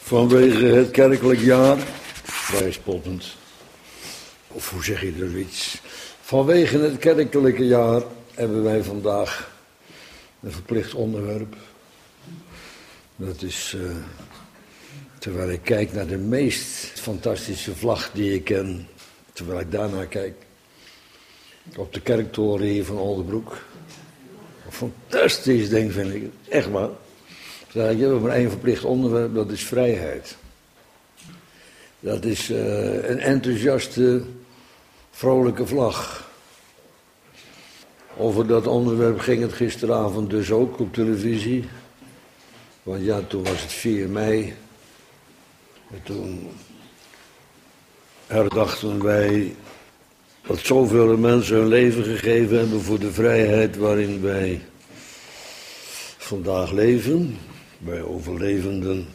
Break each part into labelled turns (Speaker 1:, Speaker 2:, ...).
Speaker 1: Vanwege het kerkelijk jaar, vrij spottend, of hoe zeg je er iets? Vanwege het kerkelijke jaar hebben wij vandaag een verplicht onderwerp. Dat is, terwijl ik kijk naar de meest fantastische vlag die ik ken, terwijl ik daarnaar kijk, op de kerktoren hier van Oldebroek. Een fantastisch ding vind ik, echt waar. We hebben maar één verplicht onderwerp, dat is vrijheid. Dat is een enthousiaste, vrolijke vlag. Over dat onderwerp ging het gisteravond dus ook op televisie. Want ja, toen was het 4 mei. En toen herdachten wij dat zoveel mensen hun leven gegeven hebben voor de vrijheid waarin wij vandaag leven. Bij overlevenden.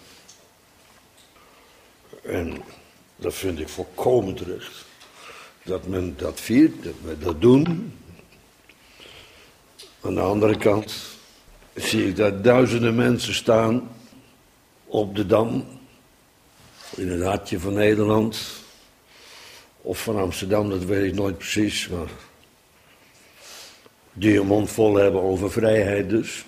Speaker 1: En dat vind ik volkomen terecht. Dat men dat viert, dat we dat doen. Aan de andere kant zie ik daar duizenden mensen staan op de Dam. In het hartje van Nederland. Of van Amsterdam, dat weet ik nooit precies. Maar die een mond vol hebben over vrijheid dus.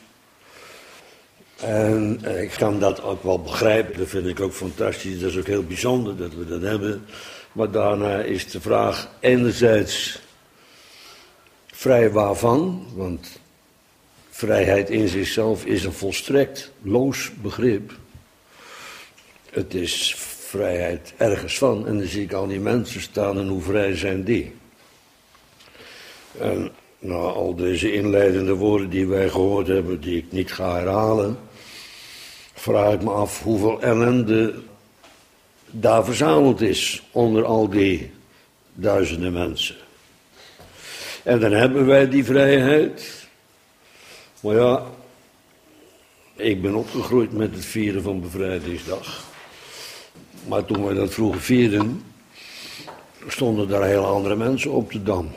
Speaker 1: En ik kan dat ook wel begrijpen, dat vind ik ook fantastisch, dat is ook heel bijzonder dat we dat hebben. Maar daarna is de vraag enerzijds vrij waarvan, want vrijheid in zichzelf is een volstrekt loos begrip. Het is vrijheid ergens van en dan zie ik al die mensen staan en hoe vrij zijn die. En na al deze inleidende woorden die wij gehoord hebben, die ik niet ga herhalen, vraag ik me af hoeveel ellende daar verzameld is onder al die duizenden mensen. En dan hebben wij die vrijheid. Maar ja, ik ben opgegroeid met het vieren van Bevrijdingsdag. Maar toen wij dat vroeger vierden, stonden daar hele andere mensen op de Dam.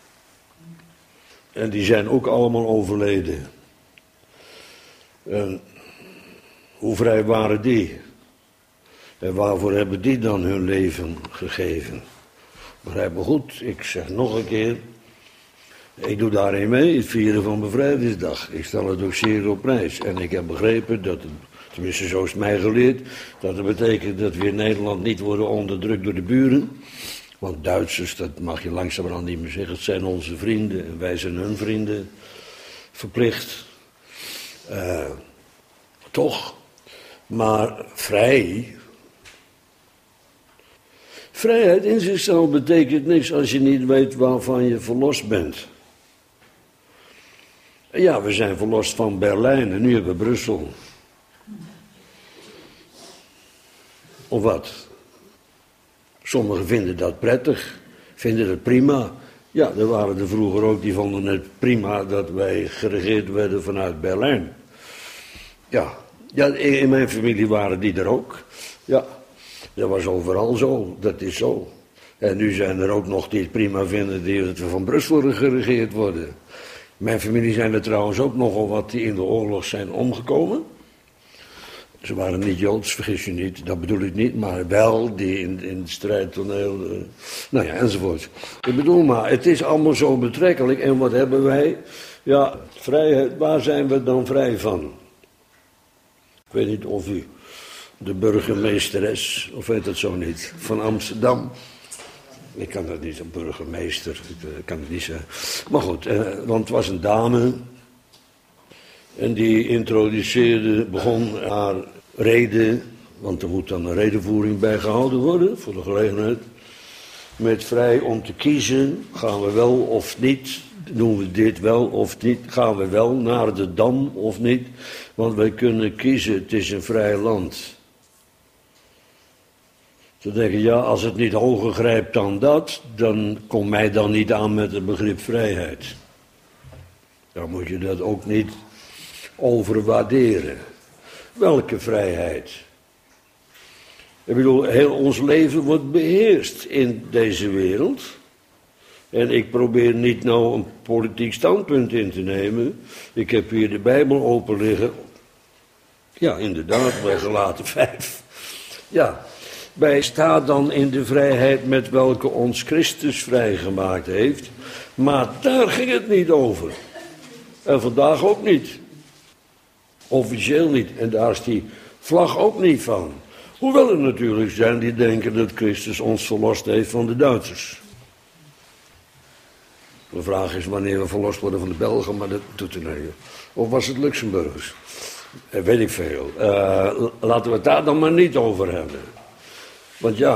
Speaker 1: En die zijn ook allemaal overleden. En hoe vrij waren die? En waarvoor hebben die dan hun leven gegeven? Begrijp me goed, ik zeg nog een keer. Ik doe daarin mee, het vieren van Bevrijdingsdag. Ik stel het ook zeer op prijs. En ik heb begrepen dat het, tenminste zo is mij geleerd, dat het betekent dat we in Nederland niet worden onderdrukt door de buren. Want Duitsers, dat mag je langzamerhand niet meer zeggen, het zijn onze vrienden en wij zijn hun vrienden verplicht. Toch? Maar vrijheid in zichzelf betekent niks als je niet weet waarvan je verlost bent. Ja, we zijn verlost van Berlijn en nu hebben we Brussel. Of wat? Sommigen vinden dat prettig, vinden het prima. Ja, er waren er vroeger ook die vonden het prima dat wij geregeerd werden vanuit Berlijn. Ja, in mijn familie waren die er ook. Ja, dat was overal zo, dat is zo. En nu zijn er ook nog die het prima vinden dat we van Brussel geregeerd worden. In mijn familie zijn er trouwens ook nogal wat die in de oorlog zijn omgekomen. Ze waren niet Joods, vergis je niet, dat bedoel ik niet, maar wel die in het strijdtoneel, nou ja, enzovoort. Ik bedoel maar, het is allemaal zo betrekkelijk en wat hebben wij? Ja, vrijheid, waar zijn we dan vrij van? Ik weet niet of u de burgemeesteres, of weet dat zo niet, van Amsterdam. Ik kan dat niet, een burgemeester, ik kan het niet zeggen. Maar goed, want het was een dame. En die begon haar reden, want er moet dan een redenvoering bij gehouden worden, voor de gelegenheid. Met vrij om te kiezen, gaan we wel of niet, doen we dit wel of niet, gaan we wel naar de Dam of niet. Want wij kunnen kiezen, het is een vrij land. Ze denken, ja, als het niet hoger grijpt dan dat, dan kom mij dan niet aan met het begrip vrijheid. Dan moet je dat ook niet overwaarderen. Welke vrijheid? Ik bedoel, heel ons leven wordt beheerst in deze wereld. En ik probeer niet nou een politiek standpunt in te nemen. Ik heb hier de Bijbel open liggen. Ja, inderdaad, bij Galaten 5. Ja, wij staan dan in de vrijheid met welke ons Christus vrijgemaakt heeft. Maar daar ging het niet over. En vandaag ook niet. Officieel niet. En daar is die vlag ook niet van. Hoewel er natuurlijk zijn die denken dat Christus ons verlost heeft van de Duitsers. De vraag is wanneer we verlost worden van de Belgen, maar dat doet er niet. Of was het Luxemburgers? Weet ik veel. Laten we het daar dan maar niet over hebben. Want ja,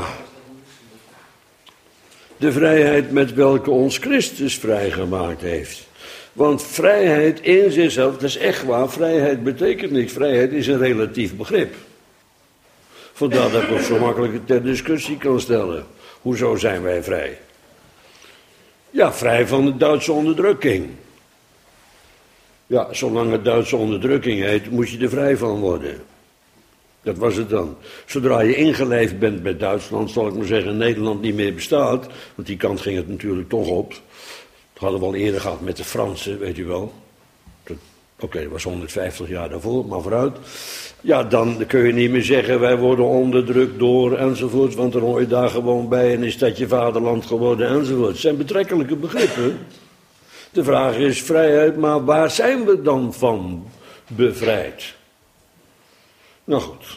Speaker 1: de vrijheid met welke ons Christus vrijgemaakt heeft. Want vrijheid in zichzelf, dat is echt waar, vrijheid betekent niks. Vrijheid is een relatief begrip. Vandaar dat ik het zo makkelijk ter discussie kan stellen. Hoezo zijn wij vrij? Ja, vrij van de Duitse onderdrukking. Ja, zolang het Duitse onderdrukking heet, moet je er vrij van worden. Dat was het dan. Zodra je ingelijfd bent bij Duitsland, zal ik maar zeggen, Nederland niet meer bestaat. Want die kant ging het natuurlijk toch op. Dat hadden we al eerder gehad met de Fransen, weet u wel. Oké, dat was 150 jaar daarvoor, maar vooruit. Ja, dan kun je niet meer zeggen, wij worden onderdrukt door enzovoort. Want dan hoor je daar gewoon bij en is dat je vaderland geworden enzovoort. Het zijn betrekkelijke begrippen. De vraag is vrijheid, maar waar zijn we dan van bevrijd? Nou goed.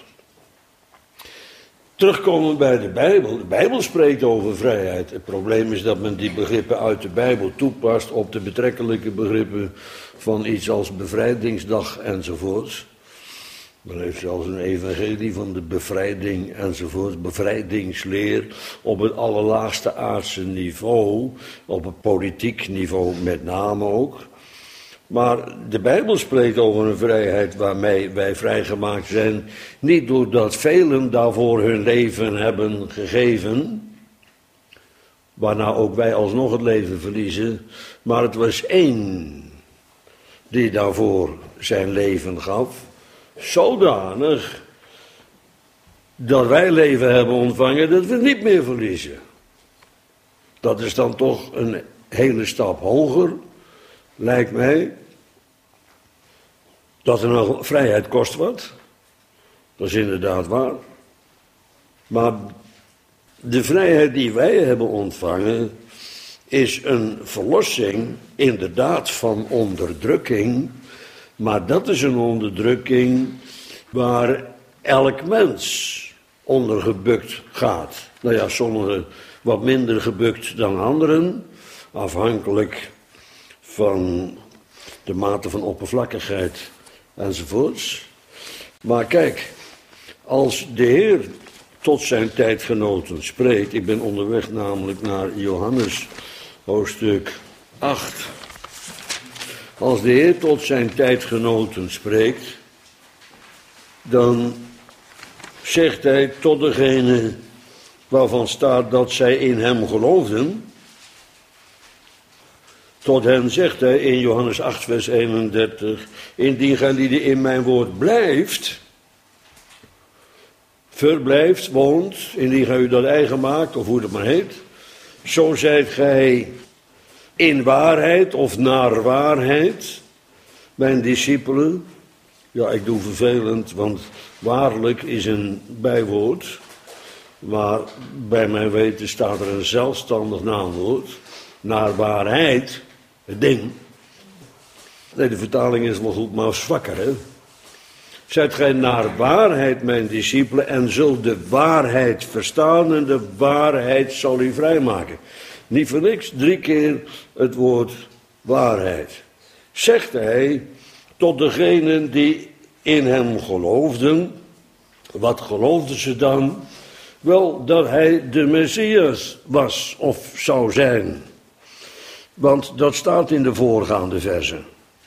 Speaker 1: Terugkomen bij de Bijbel. De Bijbel spreekt over vrijheid. Het probleem is dat men die begrippen uit de Bijbel toepast op de betrekkelijke begrippen van iets als bevrijdingsdag enzovoorts. Men heeft zelfs een evangelie van de bevrijding enzovoort, bevrijdingsleer op het allerlaagste aardse niveau, op het politiek niveau met name ook. Maar de Bijbel spreekt over een vrijheid waarmee wij vrijgemaakt zijn, niet doordat velen daarvoor hun leven hebben gegeven, waarna ook wij alsnog het leven verliezen, maar het was één die daarvoor zijn leven gaf, zodanig dat wij leven hebben ontvangen dat we niet meer verliezen. Dat is dan toch een hele stap hoger, lijkt mij. Dat er nou vrijheid kost wat. Dat is inderdaad waar. Maar de vrijheid die wij hebben ontvangen is een verlossing inderdaad van onderdrukking. Maar dat is een onderdrukking waar elk mens onder gebukt gaat. Nou ja, sommigen wat minder gebukt dan anderen, afhankelijk van de mate van oppervlakkigheid enzovoorts. Maar kijk, als de Heer tot zijn tijdgenoten spreekt, ik ben onderweg namelijk naar Johannes hoofdstuk 8. Als de Heer tot zijn tijdgenoten spreekt, dan zegt hij tot degene waarvan staat dat zij in hem geloofden. Tot hen zegt hij in Johannes 8 vers 31, indien gij lieden in mijn woord blijft, verblijft, woont, indien gij u dat eigen maakt, of hoe dat maar heet, zo zijt gij in waarheid of naar waarheid, mijn discipelen. Ja, ik doe vervelend, want waarlijk is een bijwoord, maar bij mijn weten staat er een zelfstandig naamwoord, naar waarheid, het ding. Nee, de vertaling is wel goed, maar zwakker, hè. Zijt gij naar waarheid, mijn discipelen, en zult de waarheid verstaan en de waarheid zal u vrijmaken. Niet voor niks, 3 keer het woord waarheid. Zegt hij tot degenen die in hem geloofden. Wat geloofden ze dan? Wel, dat hij de Messias was of zou zijn. Want dat staat in de voorgaande verzen.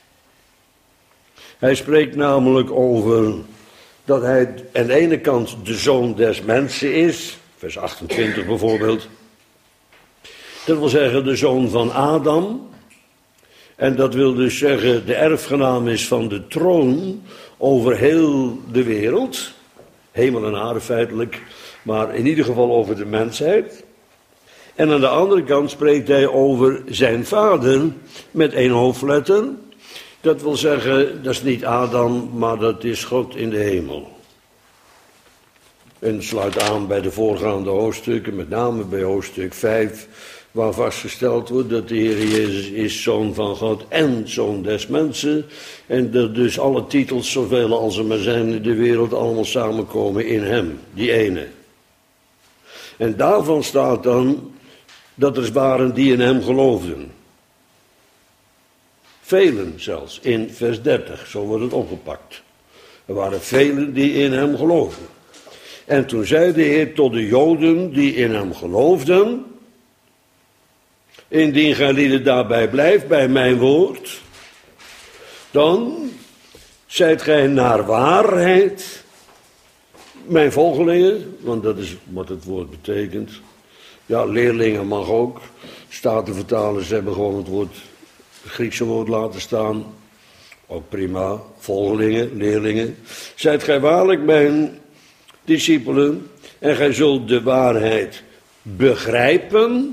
Speaker 1: Hij spreekt namelijk over dat hij aan de ene kant de zoon des mensen is. Vers 28 bijvoorbeeld. Dat wil zeggen de zoon van Adam. En dat wil dus zeggen de erfgenaam is van de troon over heel de wereld. Hemel en aarde feitelijk, maar in ieder geval over de mensheid. En aan de andere kant spreekt hij over zijn vader met 1 hoofdletter. Dat wil zeggen, dat is niet Adam, maar dat is God in de hemel. En sluit aan bij de voorgaande hoofdstukken, met name bij hoofdstuk 5, waar vastgesteld wordt dat de Heer Jezus is Zoon van God en Zoon des mensen. En dat dus alle titels, zoveel als er maar zijn in de wereld, allemaal samenkomen in hem, die ene. En daarvan staat dan dat er waren die in hem geloofden. Velen zelfs, in vers 30, zo wordt het opgepakt. Er waren velen die in hem geloofden. En toen zei de Heer tot de Joden die in hem geloofden: indien gij lieden daarbij blijft, bij mijn woord, dan zijt gij naar waarheid mijn volgelingen, want dat is wat het woord betekent. Ja, leerlingen mag ook. Statenvertalers hebben gewoon het woord, het Griekse woord laten staan. Ook prima. Volgelingen, leerlingen. Zijt gij waarlijk mijn discipelen en gij zult de waarheid begrijpen.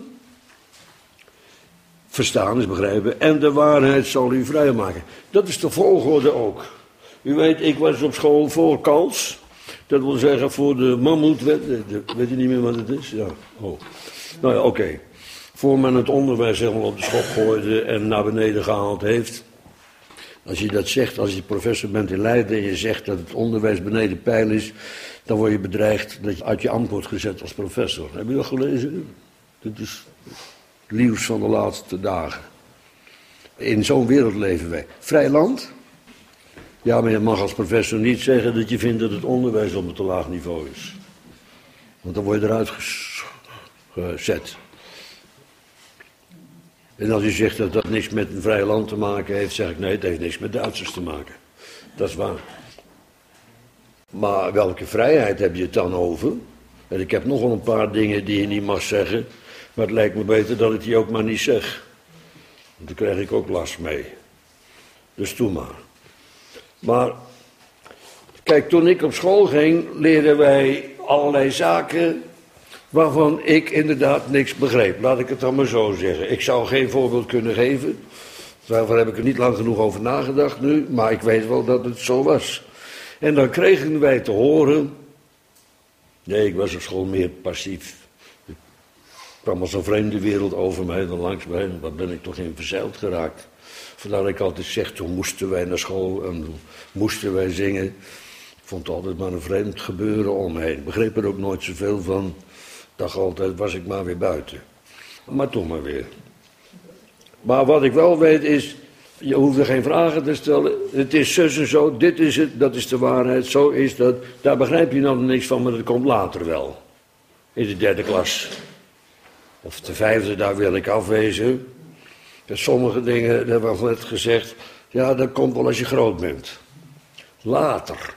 Speaker 1: Verstaan is begrijpen. En de waarheid zal u vrijmaken. Dat is de volgorde ook. U weet, ik was op school voor Kals. Dat wil zeggen voor de mammoetwet. Weet u niet meer wat het is? Ja. Oh. Nou ja, oké. Voor men het onderwijs helemaal op de schop gooide en naar beneden gehaald heeft. Als je dat zegt, als je professor bent in Leiden en je zegt dat het onderwijs beneden peil is, dan word je bedreigd dat je uit je ambt wordt gezet als professor. Heb je dat gelezen? Dat is het nieuws van de laatste dagen. In zo'n wereld leven wij. Vrij land? Ja, maar je mag als professor niet zeggen dat je vindt dat het onderwijs op een te laag niveau is. Want dan word je eruit gezet. En als je zegt dat dat niks met een vrij land te maken heeft, zeg ik nee, het heeft niks met Duitsers te maken. Dat is waar. Maar welke vrijheid heb je het dan over? En ik heb nogal een paar dingen die je niet mag zeggen, maar het lijkt me beter dat ik die ook maar niet zeg. Want daar krijg ik ook last mee. Dus doe maar. Maar, kijk, toen ik op school ging, leerden wij allerlei zaken waarvan ik inderdaad niks begreep. Laat ik het dan maar zo zeggen. Ik zou geen voorbeeld kunnen geven. Daarvoor heb ik er niet lang genoeg over nagedacht nu, maar ik weet wel dat het zo was. En dan kregen wij te horen. Nee, ik was op school meer passief. Er kwam als een vreemde wereld over mij dan langs mij. Waar ben ik toch in verzeild geraakt. Vandaar dat ik altijd zeg, toen moesten wij naar school en toen moesten wij zingen. Ik vond het altijd maar een vreemd gebeuren om me heen. Ik begreep er ook nooit zoveel van. Ik dacht altijd, was ik maar weer buiten. Maar toch maar weer. Maar wat ik wel weet is, je hoeft er geen vragen te stellen. Het is zus en zo, dit is het, dat is de waarheid, zo is dat. Daar begrijp je nog niks van, maar dat komt later wel. In de 3e klas. Of de 5e, daar wil ik afwezen. En sommige dingen, dat hebben we net gezegd, ja, dat komt wel als je groot bent. Later.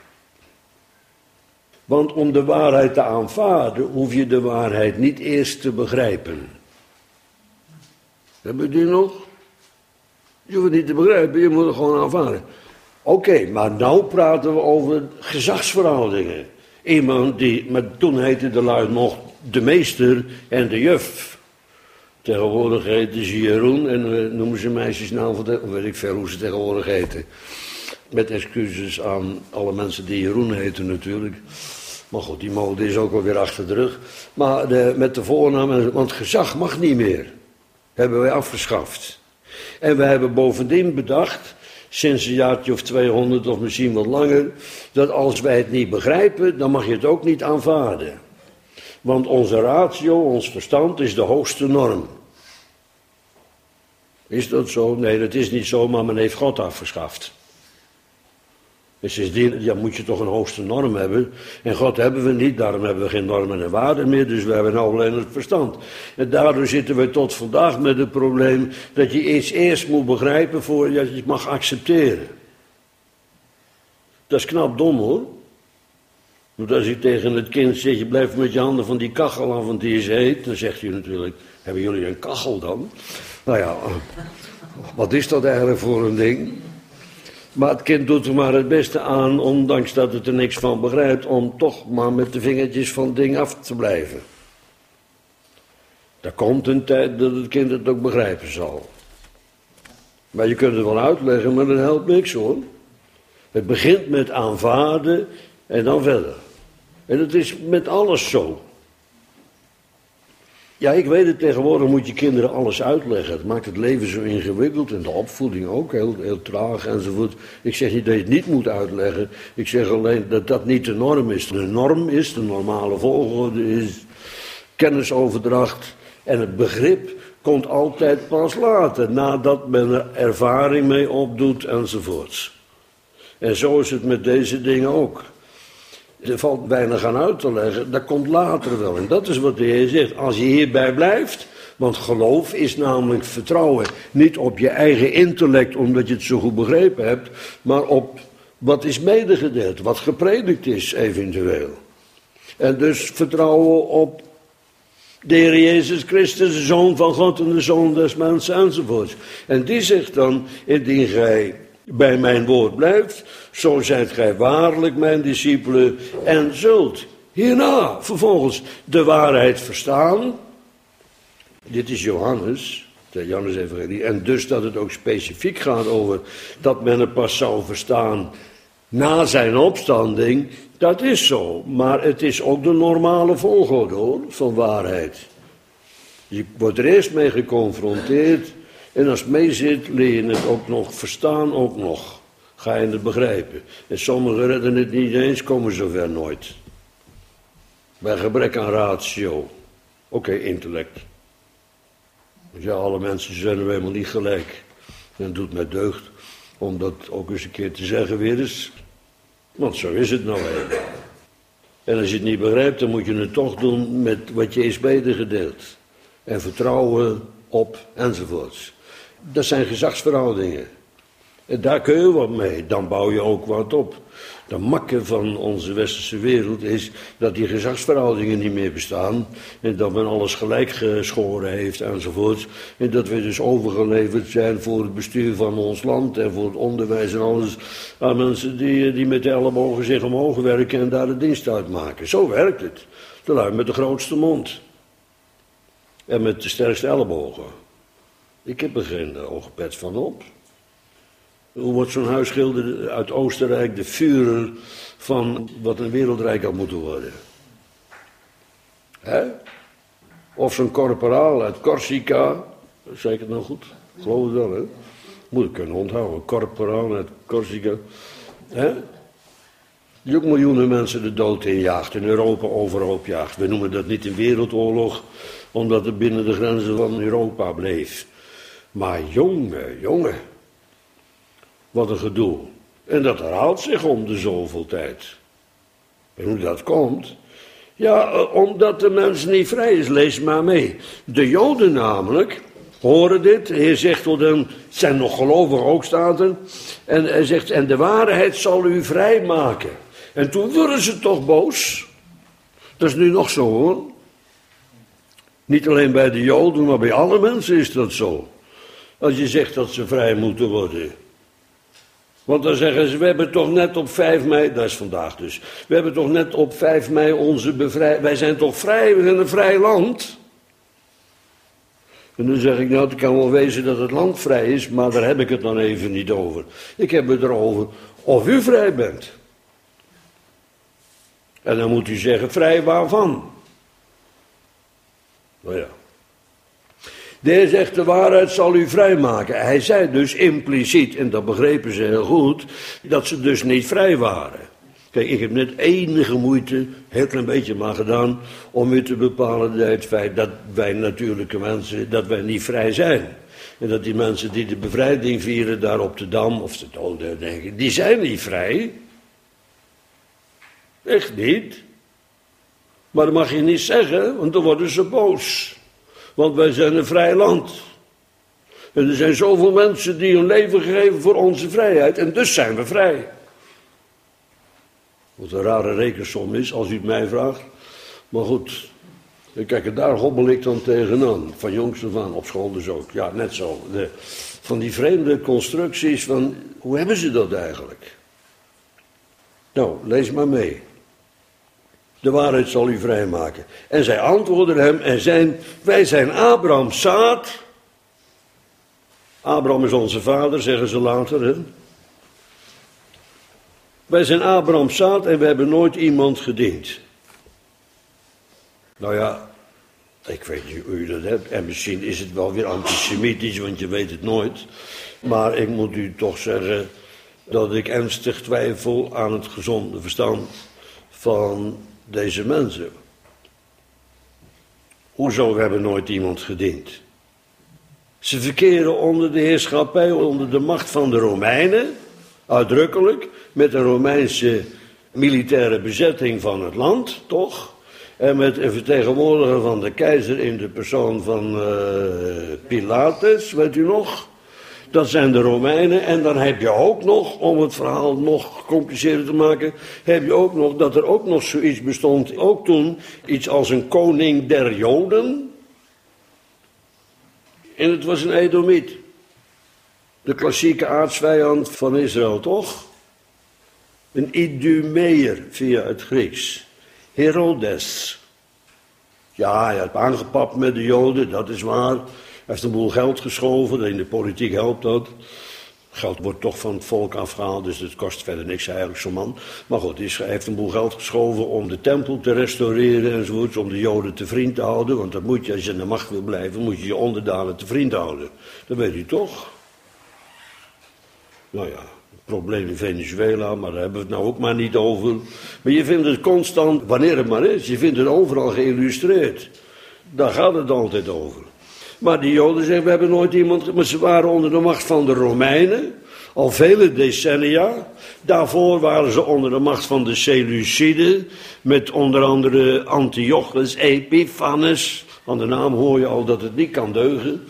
Speaker 1: Want om de waarheid te aanvaarden, hoef je de waarheid niet eerst te begrijpen. Hebben we die nog? Je hoeft het niet te begrijpen, je moet het gewoon aanvaarden. Oké, maar nou praten we over gezagsverhoudingen. Iemand die, maar toen heette de lui nog de meester en de juf. Tegenwoordig heten ze Jeroen en noemen ze meisjesnaam van de, weet ik veel hoe ze tegenwoordig heten. Met excuses aan alle mensen die Jeroen heten natuurlijk. Maar goed, die mode is ook alweer achter de rug. Maar met de voornaam, want gezag mag niet meer. Hebben wij afgeschaft. En wij hebben bovendien bedacht, sinds een jaartje of 200 of misschien wat langer, dat als wij het niet begrijpen, dan mag je het ook niet aanvaarden. Want onze ratio, ons verstand, is de hoogste norm. Is dat zo? Nee, dat is niet zo, maar men heeft God afgeschaft. Dus sindsdien, ja, moet je toch een hoogste norm hebben. En God hebben we niet, daarom hebben we geen normen en waarden meer, dus we hebben nou alleen het verstand. En daardoor zitten we tot vandaag met het probleem dat je iets eerst moet begrijpen voordat je het mag accepteren. Dat is knap dom hoor. Want als je tegen het kind zegt, je blijft met je handen van die kachel af, want die is heet, dan zegt hij natuurlijk, hebben jullie een kachel dan? Nou ja, wat is dat eigenlijk voor een ding? Maar het kind doet er maar het beste aan, ondanks dat het er niks van begrijpt, om toch maar met de vingertjes van het ding af te blijven. Er komt een tijd dat het kind het ook begrijpen zal. Maar je kunt het wel uitleggen, maar dat helpt niks hoor. Het begint met aanvaarden en dan verder. En dat is met alles zo. Ja, ik weet het, tegenwoordig moet je kinderen alles uitleggen. Het maakt het leven zo ingewikkeld en de opvoeding ook heel traag enzovoort. Ik zeg niet dat je het niet moet uitleggen. Ik zeg alleen dat dat niet de norm is. De norm is, de normale volgorde is kennisoverdracht. En het begrip komt altijd pas later, nadat men er ervaring mee opdoet enzovoorts. En zo is het met deze dingen ook. Er valt weinig aan uit te leggen, dat komt later wel. En dat is wat de Heer zegt, als je hierbij blijft, want geloof is namelijk vertrouwen. Niet op je eigen intellect, omdat je het zo goed begrepen hebt, maar op wat is medegedeeld, wat gepredikt is eventueel. En dus vertrouwen op de Heer Jezus Christus, de Zoon van God en de Zoon des mensen enzovoort. En die zegt dan, indien gij bij mijn woord blijft, zo zijt gij waarlijk mijn discipelen en zult hierna vervolgens de waarheid verstaan. Dit is Johannes, de Johannes-evangelie. En dus dat het ook specifiek gaat over dat men het pas zou verstaan na zijn opstanding. Dat is zo, maar het is ook de normale volgorde hoor, van waarheid. Je wordt er eerst mee geconfronteerd en als het mee zit, leer je het ook nog verstaan, ook nog. Ga je het begrijpen. En sommigen redden het niet eens, komen zover nooit. Bij gebrek aan ratio. Oké, intellect. Ja, alle mensen zijn er helemaal niet gelijk. En het doet mij deugd om dat ook eens een keer te zeggen weer eens. Want zo is het nou even. En als je het niet begrijpt, dan moet je het toch doen met wat je is medegedeeld. En vertrouwen op enzovoorts. Dat zijn gezagsverhoudingen. En daar kun je wat mee, dan bouw je ook wat op. De makke van onze westerse wereld is dat die gezagsverhoudingen niet meer bestaan. En dat men alles gelijk geschoren heeft enzovoort. En dat we dus overgeleverd zijn voor het bestuur van ons land en voor het onderwijs en alles. Aan mensen die met de ellebogen zich omhoog werken en daar de dienst uitmaken. Zo werkt het. De lui met de grootste mond. En met de sterkste ellebogen. Ik heb er geen oogpet van op. Hoe wordt zo'n huisschilder uit Oostenrijk de Führer van wat een wereldrijk had moeten worden? Hè? Of zo'n korporaal uit Corsica, zeg ik het nou goed? Geloof het wel, hè? Moet ik kunnen onthouden, korporaal uit Corsica. Hè? Die ook miljoenen mensen de dood injaagt, in Europa overhoop jaagt. We noemen dat niet een wereldoorlog, omdat het binnen de grenzen van Europa bleef. Maar jongen. Wat een gedoe. En dat herhaalt zich om de zoveel tijd. En hoe dat komt? Ja, omdat de mens niet vrij is. Lees maar mee. De Joden namelijk horen dit. De Heer zegt tot hen, zijn nog gelovigen ook staat er. En hij zegt, en de waarheid zal u vrij maken. En toen worden ze toch boos. Dat is nu nog zo hoor. Niet alleen bij de Joden, maar bij alle mensen is dat zo. Als je zegt dat ze vrij moeten worden. Want dan zeggen ze, we hebben toch net op 5 mei, dat is vandaag dus. We hebben toch net op 5 mei onze bevrijding. Wij zijn toch vrij, we zijn een vrij land. En dan zeg ik, nou het kan wel wezen dat het land vrij is, maar daar heb ik het dan even niet over. Ik heb het erover of u vrij bent. En dan moet u zeggen, vrij waarvan? Nou ja. De Heer zegt, de waarheid zal u vrijmaken. Hij zei dus impliciet, en dat begrepen ze heel goed, dat ze dus niet vrij waren. Kijk, ik heb net enige moeite, heel klein beetje maar gedaan, om u te bepalen het feit dat wij natuurlijke mensen, dat wij niet vrij zijn. En dat die mensen die de bevrijding vieren daar op de Dam, of de doden denken, die zijn niet vrij. Echt niet. Maar dat mag je niet zeggen, want dan worden ze boos. Want wij zijn een vrij land. En er zijn zoveel mensen die hun leven geven voor onze vrijheid. En dus zijn we vrij. Wat een rare rekensom is, als u het mij vraagt. Maar goed. Kijk, daar hobbel ik dan tegenaan. Van jongs af aan, op school dus ook. Ja, net zo. Van die vreemde constructies van, hoe hebben ze dat eigenlijk? Nou, lees maar mee. De waarheid zal u vrijmaken. En zij antwoordden hem wij zijn Abrahams zaad. Abraham is onze vader, zeggen ze later. Hè? Wij zijn Abrahams zaad en we hebben nooit iemand gediend. Nou ja, ik weet niet hoe u dat hebt. En misschien is het wel weer antisemitisch, want je weet het nooit. Maar ik moet u toch zeggen dat ik ernstig twijfel aan het gezonde verstand van deze mensen. Hoezo, we hebben nooit iemand gediend? Ze verkeren onder de heerschappij, onder de macht van de Romeinen, uitdrukkelijk, met een Romeinse militaire bezetting van het land, toch? En met een vertegenwoordiger van de keizer in de persoon van Pilatus, weet u nog? Dat zijn de Romeinen. En dan heb je ook nog, om het verhaal nog gecompliceerder te maken, heb je ook nog dat er ook nog zoiets bestond, ook toen, iets als een koning der Joden. En het was een Edomiet. De klassieke aartsvijand van Israël, toch? Een Idumeër via het Grieks. Herodes. Ja, hij had aangepapt met de Joden, dat is waar. Hij heeft een boel geld geschoven, in de politiek helpt dat. Geld wordt toch van het volk afgehaald, dus het kost verder niks eigenlijk, zo'n man. Maar goed, hij heeft een boel geld geschoven om de tempel te restaureren enzovoorts, om de Joden te vriend te houden. Want dat moet je, als je in de macht wil blijven, moet je je onderdanen te vriend houden. Dat weet u toch? Nou ja, het probleem in Venezuela, maar daar hebben we het nou ook maar niet over. Maar je vindt het constant, wanneer het maar is, je vindt het overal geïllustreerd. Daar gaat het altijd over. Maar die Joden zeggen, we hebben nooit iemand, maar ze waren onder de macht van de Romeinen, al vele decennia. Daarvoor waren ze onder de macht van de Seleuciden, met onder andere Antiochus Epiphanes. Aan de naam hoor je al dat het niet kan deugen.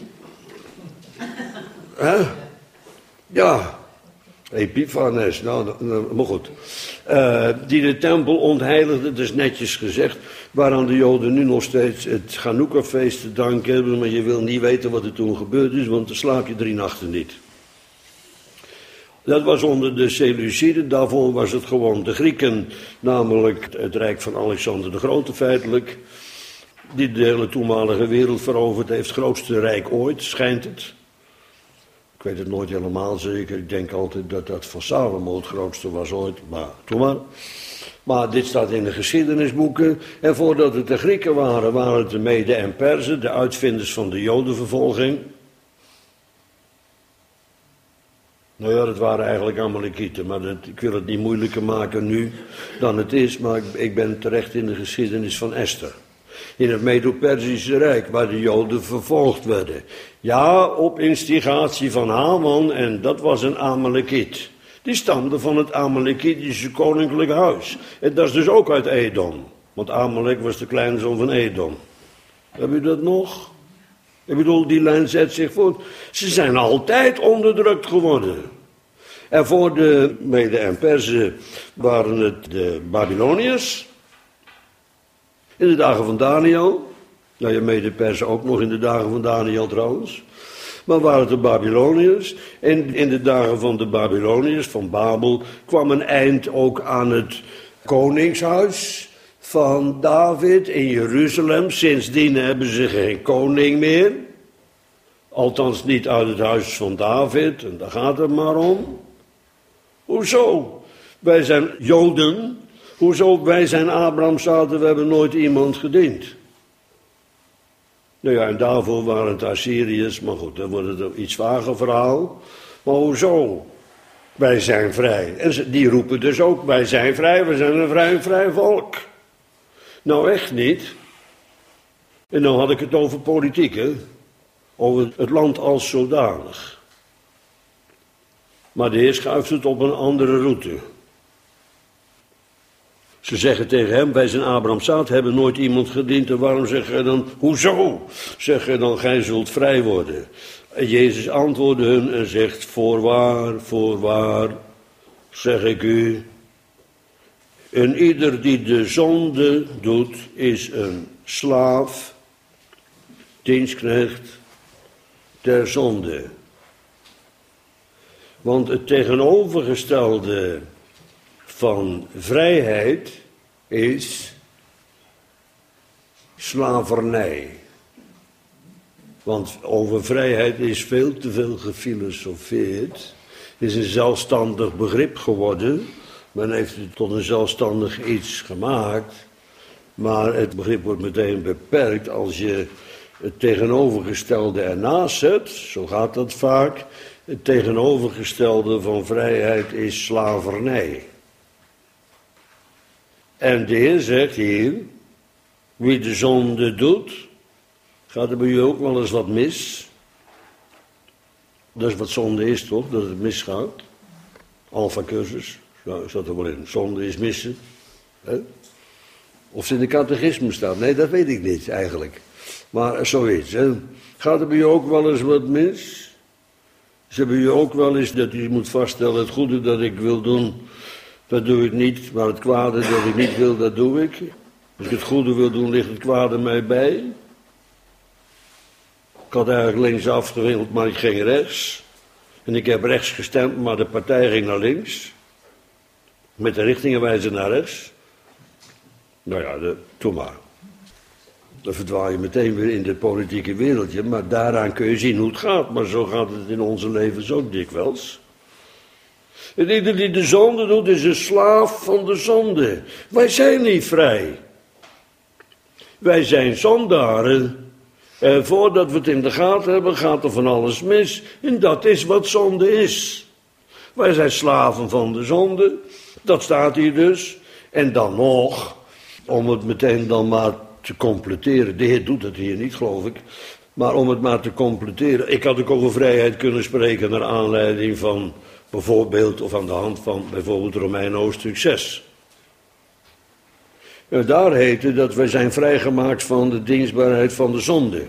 Speaker 1: Ja, Epiphanes, nou, maar goed. Die de tempel ontheiligde, dat is netjes gezegd, waaraan de Joden nu nog steeds het Chanukka-feest te danken hebben, maar je wil niet weten wat er toen gebeurd is, want dan slaap je 3 nachten niet. Dat was onder de Seleuciden, daarvoor was het gewoon de Grieken, namelijk het rijk van Alexander de Grote feitelijk, die de hele toenmalige wereld veroverd heeft, het grootste rijk ooit, schijnt het. Ik weet het nooit helemaal zeker. Ik denk altijd dat dat van Salomo het grootste was ooit. Maar doe maar. Maar dit staat in de geschiedenisboeken. En voordat het de Grieken waren, waren het de Meden en Perzen, de uitvinders van de Jodenvervolging. Nou ja, dat waren eigenlijk Amalekieten. Maar ik wil het niet moeilijker maken nu dan het is. Maar ik ben terecht in de geschiedenis van Esther. In het Medo-Perzische Rijk, waar de Joden vervolgd werden. Ja, op instigatie van Haman, en dat was een Amalekiet. Die stamde van het Amalekitische koninklijk huis. En dat is dus ook uit Edom. Want Amalek was de kleinzoon van Edom. Heb u dat nog? Ik bedoel, die lijn zet zich voort. Ze zijn altijd onderdrukt geworden. En voor de Mede en Perzen waren het de Babyloniërs. In de dagen van Daniel, nou je Mede-Perzen ook nog in de dagen van Daniel trouwens, maar waren het de Babyloniërs. En in de dagen van de Babyloniërs, van Babel, kwam een eind ook aan het koningshuis van David in Jeruzalem. Sindsdien hebben ze geen koning meer, althans niet uit het huis van David, en daar gaat het maar om. Hoezo? Wij zijn Joden. Hoezo, wij zijn Abraham zaten, we hebben nooit iemand gediend. Nou ja, en daarvoor waren het Assyriërs, maar goed, dan wordt het een iets vager verhaal. Maar hoezo? Wij zijn vrij. En die roepen dus ook, wij zijn vrij, we zijn een vrij volk. Nou echt niet. En dan had ik het over politiek, hè. Over het land als zodanig. Maar de Heer schuift het op een andere route. Ze zeggen tegen hem, wij zijn Abraham zaad, hebben nooit iemand gediend. En waarom zeg je dan, hoezo? Zeg je dan, gij zult vrij worden. En Jezus antwoordde hun en zegt, voorwaar, zeg ik u. En ieder die de zonde doet, is een slaaf, dienstknecht der zonde. Want het tegenovergestelde van vrijheid is slavernij. Want over vrijheid is veel te veel gefilosofeerd. Het is een zelfstandig begrip geworden. Men heeft het tot een zelfstandig iets gemaakt. Maar het begrip wordt meteen beperkt als je het tegenovergestelde ernaast zet. Zo gaat dat vaak. Het tegenovergestelde van vrijheid is slavernij. En de Heer zegt hier, wie de zonde doet, gaat er bij u ook wel eens wat mis. Dat is wat zonde is toch, dat het misgaat. Alpha cursus, nou, staat er wel in. Zonde is missen. Hè? Of ze in de catechismus staat, nee dat weet ik niet eigenlijk. Maar zoiets. Hè? Gaat er bij u ook wel eens wat mis? Ze hebben u ook wel eens dat u moet vaststellen, het goede dat ik wil doen, dat doe ik niet. Maar het kwade dat ik niet wil, dat doe ik. Als ik het goede wil doen, ligt het kwade mij bij. Ik had eigenlijk links afgewild, maar ik ging rechts. En ik heb rechts gestemd, maar de partij ging naar links. Met de richtingenwijzer naar rechts. Nou ja, doe maar. Dan verdwaal je meteen weer in het politieke wereldje. Maar daaraan kun je zien hoe het gaat. Maar zo gaat het in onze levens ook dikwijls. En ieder die de zonde doet, is een slaaf van de zonde. Wij zijn niet vrij. Wij zijn zondaren. En voordat we het in de gaten hebben, gaat er van alles mis. En dat is wat zonde is. Wij zijn slaven van de zonde. Dat staat hier dus. En dan nog, om het meteen dan maar te completeren. De Heer doet het hier niet, geloof ik. Maar om het maar te completeren. Ik had ook over vrijheid kunnen spreken naar aanleiding van bijvoorbeeld, of aan de hand van bijvoorbeeld Romeinen hoofdstuk 6. En daar heette dat wij zijn vrijgemaakt van de dienstbaarheid van de zonde.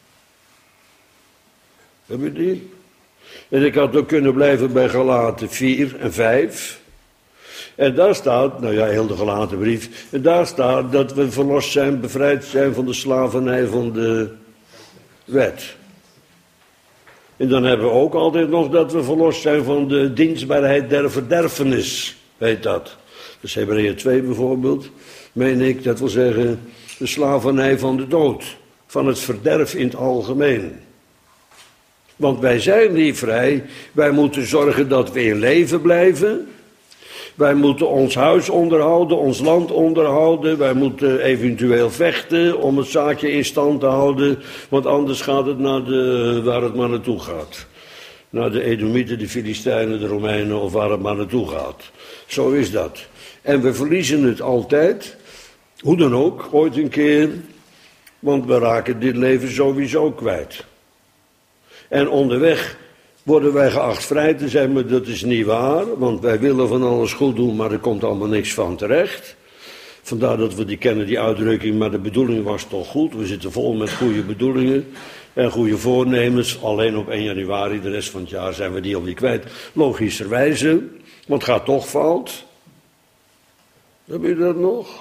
Speaker 1: Heb je die? En ik had ook kunnen blijven bij Galaten 4 en 5. En daar staat, nou ja, heel de Galatenbrief. En daar staat dat we verlost zijn, bevrijd zijn van de slavernij van de wet. En dan hebben we ook altijd nog dat we verlost zijn van de dienstbaarheid der verderfenis, heet dat. Dus Hebreeën 2 bijvoorbeeld, meen ik, dat wil zeggen de slavernij van de dood. Van het verderf in het algemeen. Want wij zijn niet vrij, wij moeten zorgen dat we in leven blijven. Wij moeten ons huis onderhouden, ons land onderhouden. Wij moeten eventueel vechten om het zaakje in stand te houden. Want anders gaat het naar waar het maar naartoe gaat. Naar de Edomieten, de Filistijnen, de Romeinen of waar het maar naartoe gaat. Zo is dat. En we verliezen het altijd. Hoe dan ook, ooit een keer. Want we raken dit leven sowieso kwijt. En onderweg worden wij geacht vrij te zijn, maar dat is niet waar. Want wij willen van alles goed doen, maar er komt allemaal niks van terecht. Vandaar dat we die kennen, die uitdrukking, maar de bedoeling was toch goed. We zitten vol met goede bedoelingen en goede voornemens. Alleen op 1 januari, de rest van het jaar, zijn we die alweer kwijt. Logischerwijze, want het gaat toch fout. Heb je dat nog?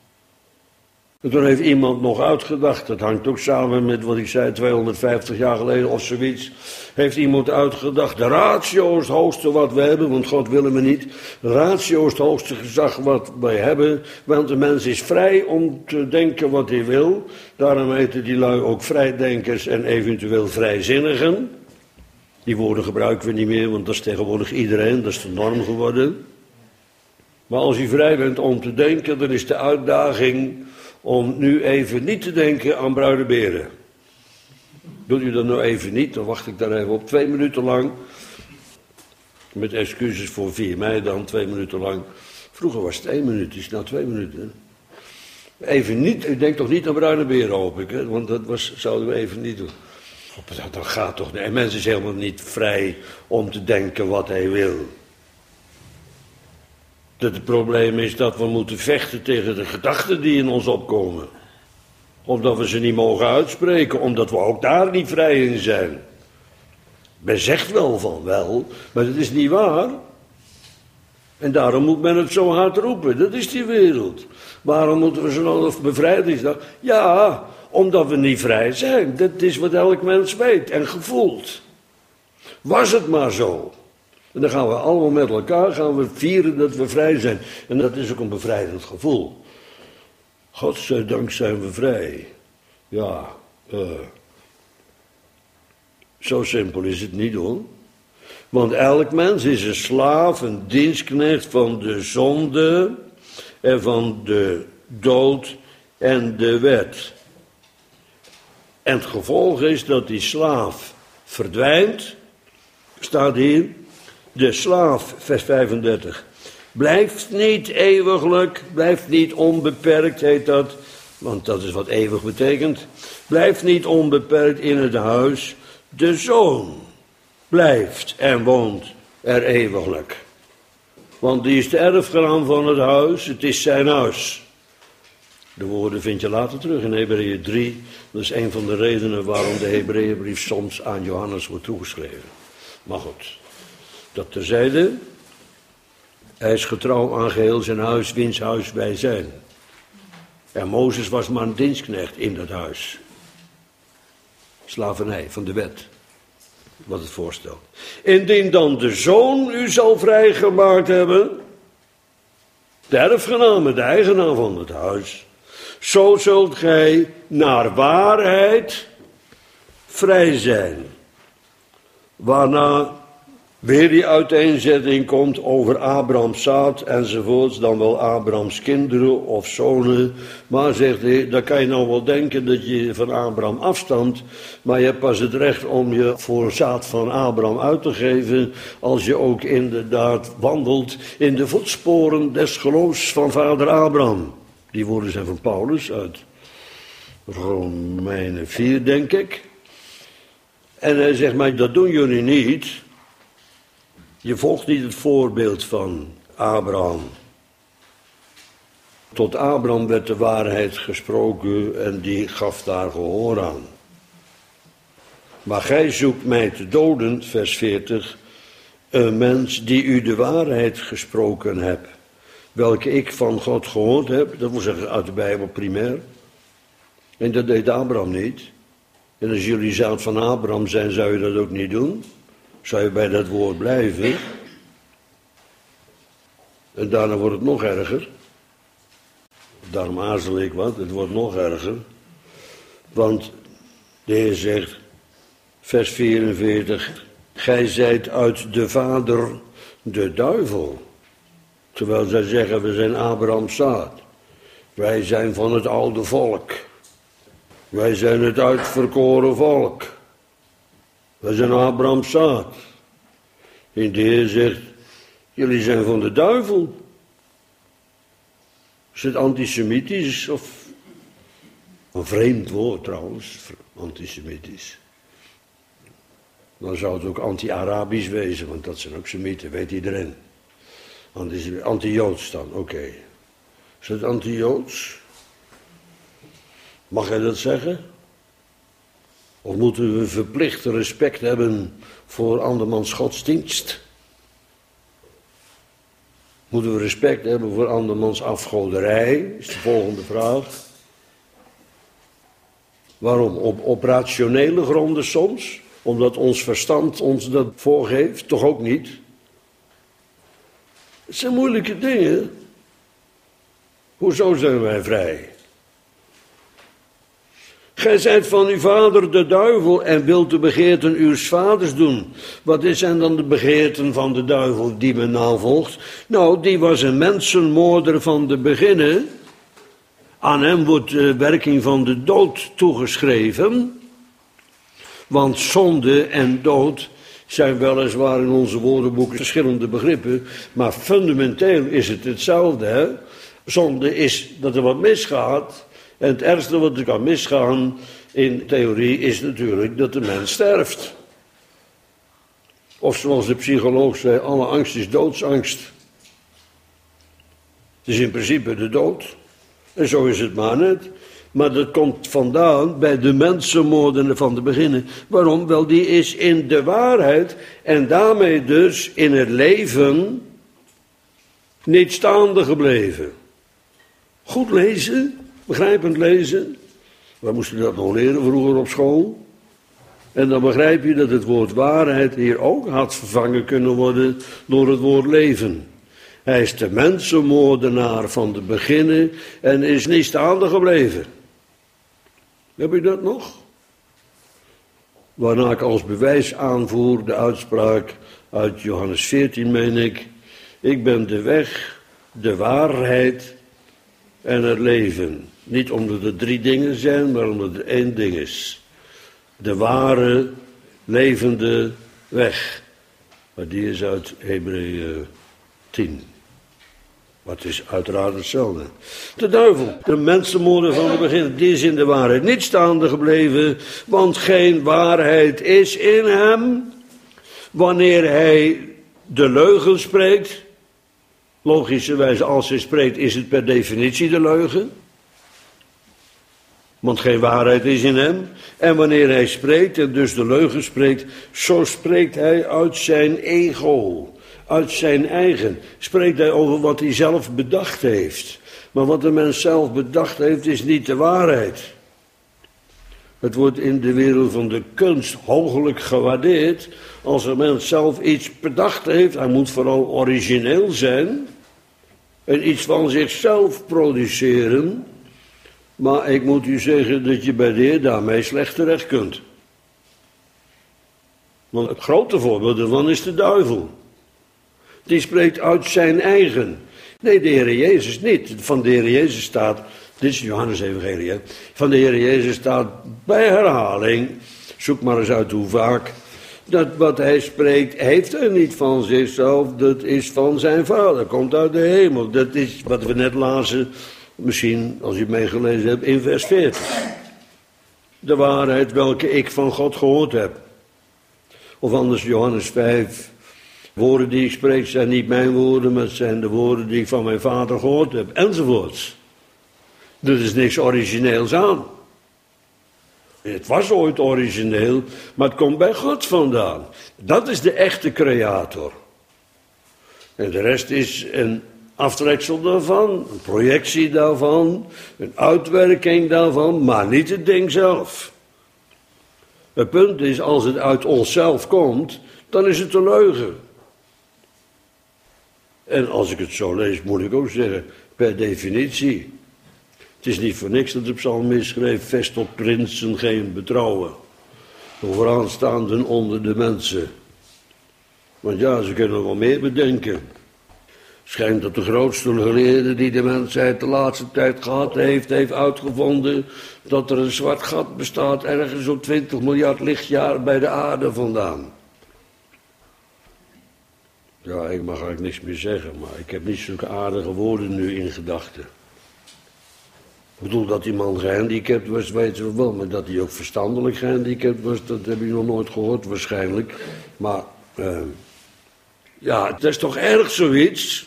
Speaker 1: En toen heeft iemand nog uitgedacht, dat hangt ook samen met wat ik zei, 250 jaar geleden of zoiets. Heeft iemand uitgedacht, de ratio is het hoogste wat we hebben, want God wil me niet. De ratio is het hoogste gezag wat wij hebben, want de mens is vrij om te denken wat hij wil. Daarom heten die lui ook vrijdenkers en eventueel vrijzinnigen. Die woorden gebruiken we niet meer, want dat is tegenwoordig iedereen, dat is de norm geworden. Maar als je vrij bent om te denken, dan is de uitdaging om nu even niet te denken aan bruine beren. Doe je dat nou even niet, dan wacht ik daar even op 2 minuten lang. Met excuses voor 4 mei dan, 2 minuten lang. Vroeger was het 1 minuut, het is nou 2 minuten. Even niet, ik denk toch niet aan bruine beren, hoop ik, hè? Want dat zouden we even niet doen. Dat gaat toch niet. En mens is helemaal niet vrij om te denken wat hij wil. Het probleem is dat we moeten vechten tegen de gedachten die in ons opkomen. Omdat we ze niet mogen uitspreken, omdat we ook daar niet vrij in zijn. Men zegt wel van wel, maar dat is niet waar. En daarom moet men het zo hard roepen, dat is die wereld. Waarom moeten we zo'n bevrijdingsdag? Ja, omdat we niet vrij zijn. Dat is wat elk mens weet en gevoelt. Was het maar zo. En dan gaan we allemaal met elkaar vieren dat we vrij zijn. En dat is ook een bevrijdend gevoel. Godzijdank zijn we vrij. Ja, zo simpel is het niet hoor. Want elk mens is een slaaf, een dienstknecht van de zonde en van de dood en de wet. En het gevolg is dat die slaaf verdwijnt. Staat hier, de slaaf, vers 35. Blijft niet eeuwiglijk, blijft niet onbeperkt, heet dat. Want dat is wat eeuwig betekent. Blijft niet onbeperkt in het huis. De zoon blijft en woont er eeuwiglijk. Want die is de erfgenaam van het huis, het is zijn huis. De woorden vind je later terug in Hebreeën 3. Dat is een van de redenen waarom de Hebreeënbrief soms aan Johannes wordt toegeschreven. Maar goed, dat terzijde. Hij is getrouw aan geheel zijn huis, wiens huis wij zijn. En Mozes was maar een dienstknecht in dat huis. Slavernij van de wet. Wat het voorstelt. Indien dan de zoon u zal vrijgemaakt hebben. De erfgename, de eigenaar van het huis. Zo zult gij naar waarheid vrij zijn. Waarna weer die uiteenzetting komt over Abrahams zaad enzovoorts, dan wel Abrahams kinderen of zonen. Maar zegt hij, dan kan je nou wel denken dat je van Abraham afstamt, maar je hebt pas het recht om je voor zaad van Abraham uit te geven, als je ook inderdaad wandelt in de voetsporen des geloofs van vader Abraham. Die woorden zijn van Paulus uit Romeinen 4, denk ik. En hij zegt, maar dat doen jullie niet. Je volgt niet het voorbeeld van Abraham. Tot Abraham werd de waarheid gesproken en die gaf daar gehoor aan. Maar gij zoekt mij te doden, vers 40, een mens die u de waarheid gesproken hebt, welke ik van God gehoord heb, dat wil zeggen uit de Bijbel primair. En dat deed Abraham niet. En als jullie zaad van Abraham zijn, zou je dat ook niet doen. Zou je bij dat woord blijven. En daarna wordt het nog erger. Daarom aarzel ik wat, het wordt nog erger. Want de Heer zegt, vers 44, gij zijt uit de vader de duivel. Terwijl zij zeggen, we zijn Abrahams zaad. Wij zijn van het oude volk. Wij zijn het uitverkoren volk. Wij zijn Abrahams zaad. En de Heer zegt, jullie zijn van de duivel. Is het antisemitisch of een vreemd woord trouwens, antisemitisch. Dan zou het ook anti-Arabisch wezen, want dat zijn ook semieten, weet iedereen. Anti-Joods dan, oké. Is het anti-Joods? Mag hij dat zeggen? Of moeten we verplicht respect hebben voor andermans godsdienst? Moeten we respect hebben voor andermans afgoderij? Is de volgende vraag. Waarom? Op rationele gronden soms? Omdat ons verstand ons dat voorgeeft? Toch ook niet? Het zijn moeilijke dingen. Hoezo zijn wij vrij? Gij zijt van uw vader de duivel en wilt de begeerten uws vaders doen. Wat zijn dan de begeerten van de duivel die men navolgt? Nou, die was een mensenmoorder van de beginnen. Aan hem wordt de werking van de dood toegeschreven. Want zonde en dood zijn weliswaar in onze woordenboeken verschillende begrippen. Maar fundamenteel is het hetzelfde. Hè? Zonde is dat er wat misgaat. En het ergste wat er kan misgaan in theorie is natuurlijk dat de mens sterft. Of zoals de psycholoog zei, alle angst is doodsangst. Het is in principe de dood. En zo is het maar net. Maar dat komt vandaan bij de mensenmoorden van de beginnen. Waarom? Wel, die is in de waarheid en daarmee dus in het leven niet staande gebleven. Goed lezen, begrijpend lezen. We moesten dat nog leren vroeger op school. En dan begrijp je dat het woord waarheid hier ook had vervangen kunnen worden door het woord leven. Hij is de mensenmoordenaar van de beginnen en is niet staande gebleven. Heb je dat nog? Waarna ik als bewijs aanvoer de uitspraak uit Johannes 14, meen ik. Ik ben de weg, de waarheid en het leven. Niet omdat er 3 dingen zijn, maar omdat er 1 ding is. De ware, levende weg. Maar die is uit Hebreeën 10. Maar het is uiteraard hetzelfde. De duivel, de mensenmoorder van het begin, die is in de waarheid niet staande gebleven, want geen waarheid is in hem. Wanneer hij de leugen spreekt, logischerwijs als hij spreekt is het per definitie de leugen. Want geen waarheid is in hem. En wanneer hij spreekt en dus de leugen spreekt, zo spreekt hij uit zijn ego. Uit zijn eigen. Spreekt hij over wat hij zelf bedacht heeft. Maar wat de mens zelf bedacht heeft is niet de waarheid. Het wordt in de wereld van de kunst hoogelijk gewaardeerd als een mens zelf iets bedacht heeft. Hij moet vooral origineel zijn en iets van zichzelf produceren. Maar ik moet u zeggen dat je bij de Heer daarmee slecht terecht kunt. Want het grote voorbeeld daarvan is de duivel. Die spreekt uit zijn eigen. Nee, de Heer Jezus niet. Van de Heer Jezus staat, dit is Johannes Evangelie, van de Heer Jezus staat bij herhaling, zoek maar eens uit hoe vaak, dat wat hij spreekt, heeft hij niet van zichzelf, dat is van zijn Vader, komt uit de hemel. Dat is wat we net lazen, misschien als u het meegelezen hebt, in vers 40. De waarheid welke ik van God gehoord heb. Of anders Johannes 5. Woorden die ik spreek zijn niet mijn woorden, maar het zijn de woorden die ik van mijn Vader gehoord heb. Enzovoorts. Er is niks origineels aan. Het was ooit origineel, maar het komt bij God vandaan. Dat is de echte creator. En de rest is een aftreksel daarvan, een projectie daarvan, een uitwerking daarvan, maar niet het ding zelf. Het punt is, als het uit onszelf komt, dan is het een leugen. En als ik het zo lees, moet ik ook zeggen, per definitie. Het is niet voor niks dat de psalmist schreef, vest op prinsen geen betrouwen. Vooraanstaanden onder de mensen. Want ja, ze kunnen wel meer bedenken. Schijnt dat de grootste geleerde die de mensheid de laatste tijd gehad heeft uitgevonden dat er een zwart gat bestaat ergens op 20 miljard lichtjaar bij de aarde vandaan. Ja, ik mag eigenlijk niks meer zeggen, maar ik heb niet zulke aardige woorden nu in gedachten. Ik bedoel, dat die man gehandicapt was, weten we wel, maar dat hij ook verstandelijk gehandicapt was, dat heb ik nog nooit gehoord waarschijnlijk. Maar, ja, het is toch erg zoiets.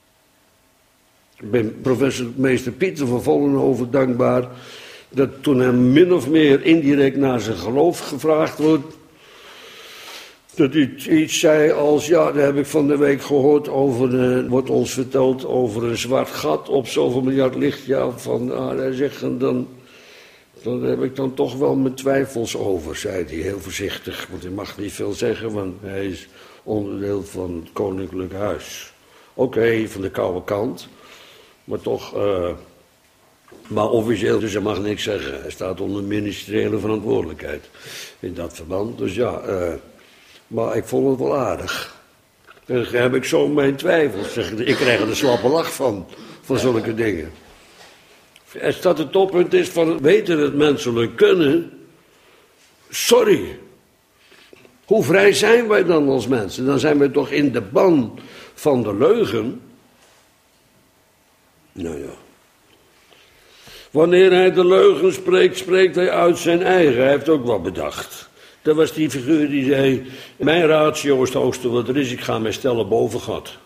Speaker 1: Ik ben professor meester Pieter van Vollenhoven dankbaar dat toen hem min of meer indirect naar zijn geloof gevraagd wordt, dat hij iets zei als, ja, daar heb ik van de week gehoord over, wordt ons verteld over een zwart gat op zoveel miljard lichtjaar. Hij zegt, dan heb ik dan toch wel mijn twijfels over, zei hij heel voorzichtig. Want hij mag niet veel zeggen, want hij is onderdeel van het koninklijk huis. Oké, van de koude kant, maar toch, maar officieel, dus hij mag niks zeggen. Hij staat onder ministeriële verantwoordelijkheid in dat verband. Dus ja, maar ik vond het wel aardig. Dan heb ik zo mijn twijfels. Ik krijg er een slappe lach van zulke dingen. Als dat het toppunt is van weten het menselijk kunnen, sorry. Hoe vrij zijn wij dan als mensen? Dan zijn wij toch in de ban van de leugen. Nou ja. Wanneer hij de leugen spreekt, spreekt hij uit zijn eigen. Hij heeft ook wat bedacht. Dat was die figuur die zei, mijn ratio is het hoogste wat er is, ik ga mij stellen boven God.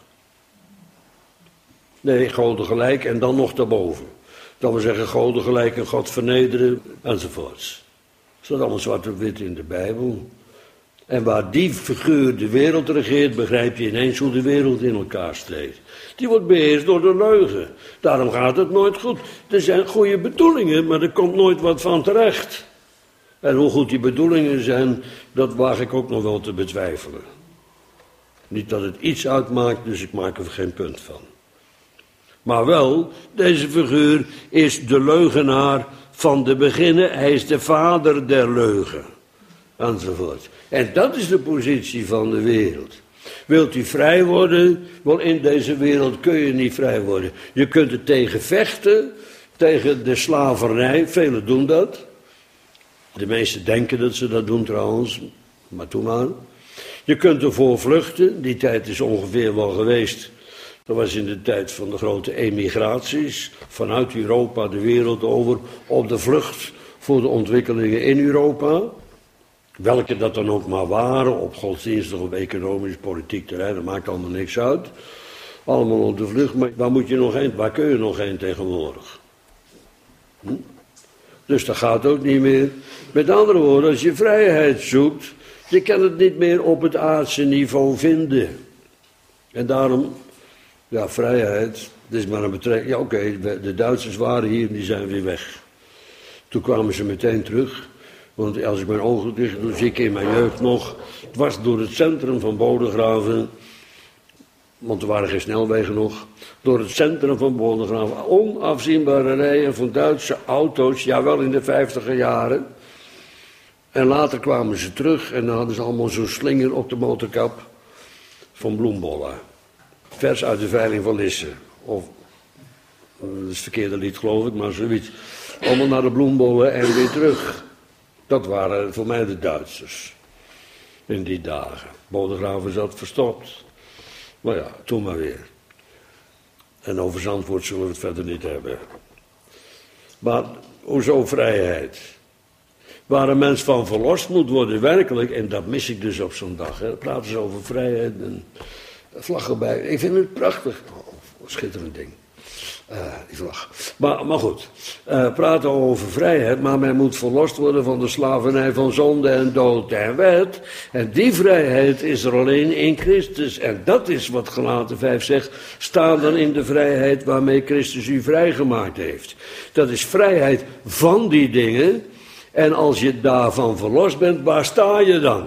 Speaker 1: Nee, goden gelijk en dan nog daarboven. Dat wil zeggen, goden gelijk en God vernederen, enzovoorts. Dat staat allemaal zwart op wit in de Bijbel. En waar die figuur de wereld regeert, begrijp je ineens hoe de wereld in elkaar steekt. Die wordt beheerst door de leugen. Daarom gaat het nooit goed. Er zijn goede bedoelingen, maar er komt nooit wat van terecht. En hoe goed die bedoelingen zijn, dat waag ik ook nog wel te betwijfelen. Niet dat het iets uitmaakt, dus ik maak er geen punt van. Maar wel, deze figuur is de leugenaar van de beginnen. Hij is de vader der leugen. Enzovoort. En dat is de positie van de wereld. Wilt u vrij worden? Wel, in deze wereld kun je niet vrij worden. Je kunt er tegen vechten. tegen de slavernij. Velen doen dat. De meesten denken dat ze dat doen trouwens, maar doe maar. Je kunt ervoor vluchten, die tijd is ongeveer wel geweest. Dat was in de tijd van de grote emigraties, vanuit Europa de wereld over, op de vlucht voor de ontwikkelingen in Europa. Welke dat dan ook maar waren, op godsdienstig of economisch, politiek terrein, dat maakt allemaal niks uit. Allemaal op de vlucht, maar waar moet je nog heen? Waar kun je nog heen tegenwoordig? Dus dat gaat ook niet meer. Met andere woorden, als je vrijheid zoekt, je kan het niet meer op het aardse niveau vinden. En daarom, ja, vrijheid, dat is maar een betrekking. Ja, oké, de Duitsers waren hier en die zijn weer weg. Toen kwamen ze meteen terug. Want als ik mijn ogen dicht doe, zie ik in mijn jeugd nog, dwars door het centrum van Bodegraven, want er waren geen snelwegen nog, door het centrum van Bodegraven, onafzienbare rijen van Duitse auto's, ja wel in de 50er jaren. En later kwamen ze terug en dan hadden ze allemaal zo'n slinger op de motorkap van bloembollen. Vers uit de veiling van Lisse. Of, dat is het verkeerde lied geloof ik, maar zoiets. Allemaal naar de bloembollen en weer terug. Dat waren voor mij de Duitsers. In die dagen. Bodegraven zat verstopt. Maar ja, toen maar weer. En over Zandvoort zullen we het verder niet hebben. Maar hoezo vrijheid? Waar een mens van verlost moet worden, werkelijk, en dat mis ik dus op zo'n dag. Hè. Praten ze over vrijheid en vlaggen bij. Ik vind het prachtig. Oh, schitterend ding. Die vlag. Maar goed, praten over vrijheid, maar men moet verlost worden van de slavernij van zonde en dood en wet. En die vrijheid is er alleen in Christus. En dat is wat Galaten 5 zegt, sta dan in de vrijheid waarmee Christus u vrijgemaakt heeft. Dat is vrijheid van die dingen. En als je daarvan verlost bent, waar sta je dan?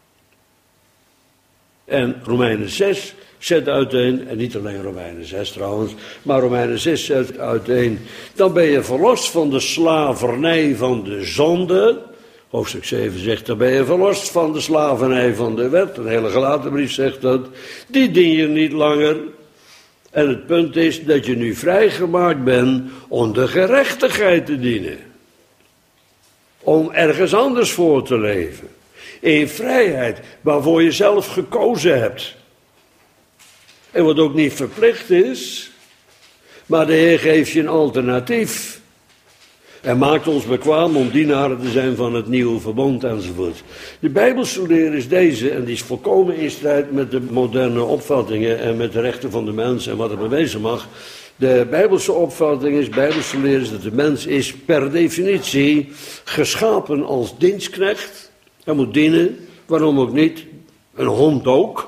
Speaker 1: En Romeinen 6 zet uiteen, en niet alleen Romeinen 6 trouwens, maar Romeinen 6 zet uiteen, dan ben je verlost van de slavernij van de zonde. Hoofdstuk 7 zegt, dan ben je verlost van de slavernij van de wet. Een hele Galatenbrief zegt dat. Die dien je niet langer. En het punt is dat je nu vrijgemaakt bent om de gerechtigheid te dienen. Om ergens anders voor te leven. In vrijheid waarvoor je zelf gekozen hebt. En wat ook niet verplicht is. Maar de Heer geeft je een alternatief. En maakt ons bekwaam om dienaren te zijn van het nieuwe verbond enzovoort. De Bijbelse leer is deze, en die is volkomen in strijd met de moderne opvattingen en met de rechten van de mens en wat er bewezen mag. De Bijbelse opvatting is, Bijbelse leer is dat de mens is per definitie geschapen als dienstknecht. Hij moet dienen, waarom ook niet? Een hond ook.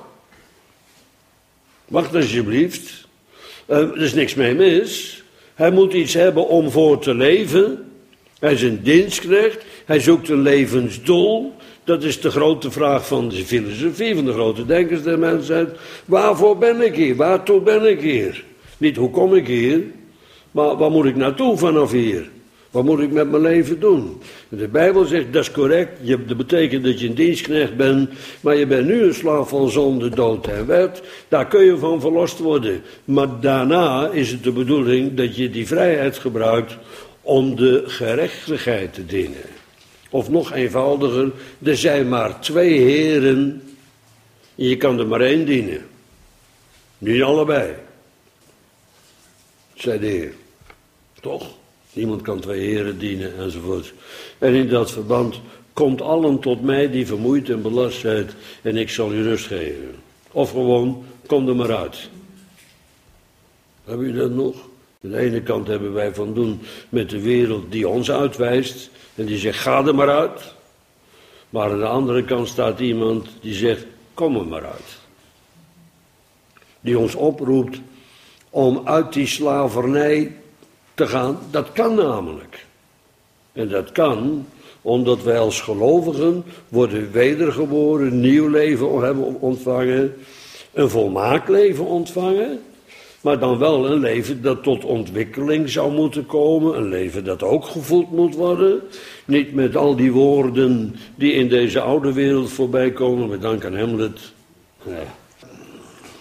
Speaker 1: Wacht alsjeblieft. Er is niks mee mis. Hij moet iets hebben om voor te leven. Hij is een dienstknecht. Hij zoekt een levensdoel. Dat is de grote vraag van de filosofie, van de grote denkers der mensheid. Waarvoor ben ik hier? Waartoe ben ik hier? Niet hoe kom ik hier, maar waar moet ik naartoe vanaf hier? Wat moet ik met mijn leven doen? De Bijbel zegt, dat is correct, dat betekent dat je een dienstknecht bent, maar je bent nu een slaaf van zonde, dood en wet. Daar kun je van verlost worden. Maar daarna is het de bedoeling dat je die vrijheid gebruikt om de gerechtigheid te dienen. Of nog eenvoudiger, er zijn maar 2 heren en je kan er maar 1 dienen. Niet allebei. Zei de Heer. Toch? Niemand kan 2 heren dienen enzovoort. En in dat verband, komt allen tot mij die vermoeid en belast zijn en ik zal u rust geven. Of gewoon, kom er maar uit. Hebben jullie dat nog? Aan de ene kant hebben wij van doen met de wereld die ons uitwijst en die zegt, ga er maar uit. Maar aan de andere kant staat iemand die zegt, kom er maar uit. Die ons oproept om uit die slavernij te gaan, dat kan namelijk. En dat kan omdat wij als gelovigen worden wedergeboren, nieuw leven hebben ontvangen, een volmaakt leven ontvangen, maar dan wel een leven dat tot ontwikkeling zou moeten komen, een leven dat ook gevoed moet worden, niet met al die woorden die in deze oude wereld voorbij komen, met dank aan Hamlet. Nee.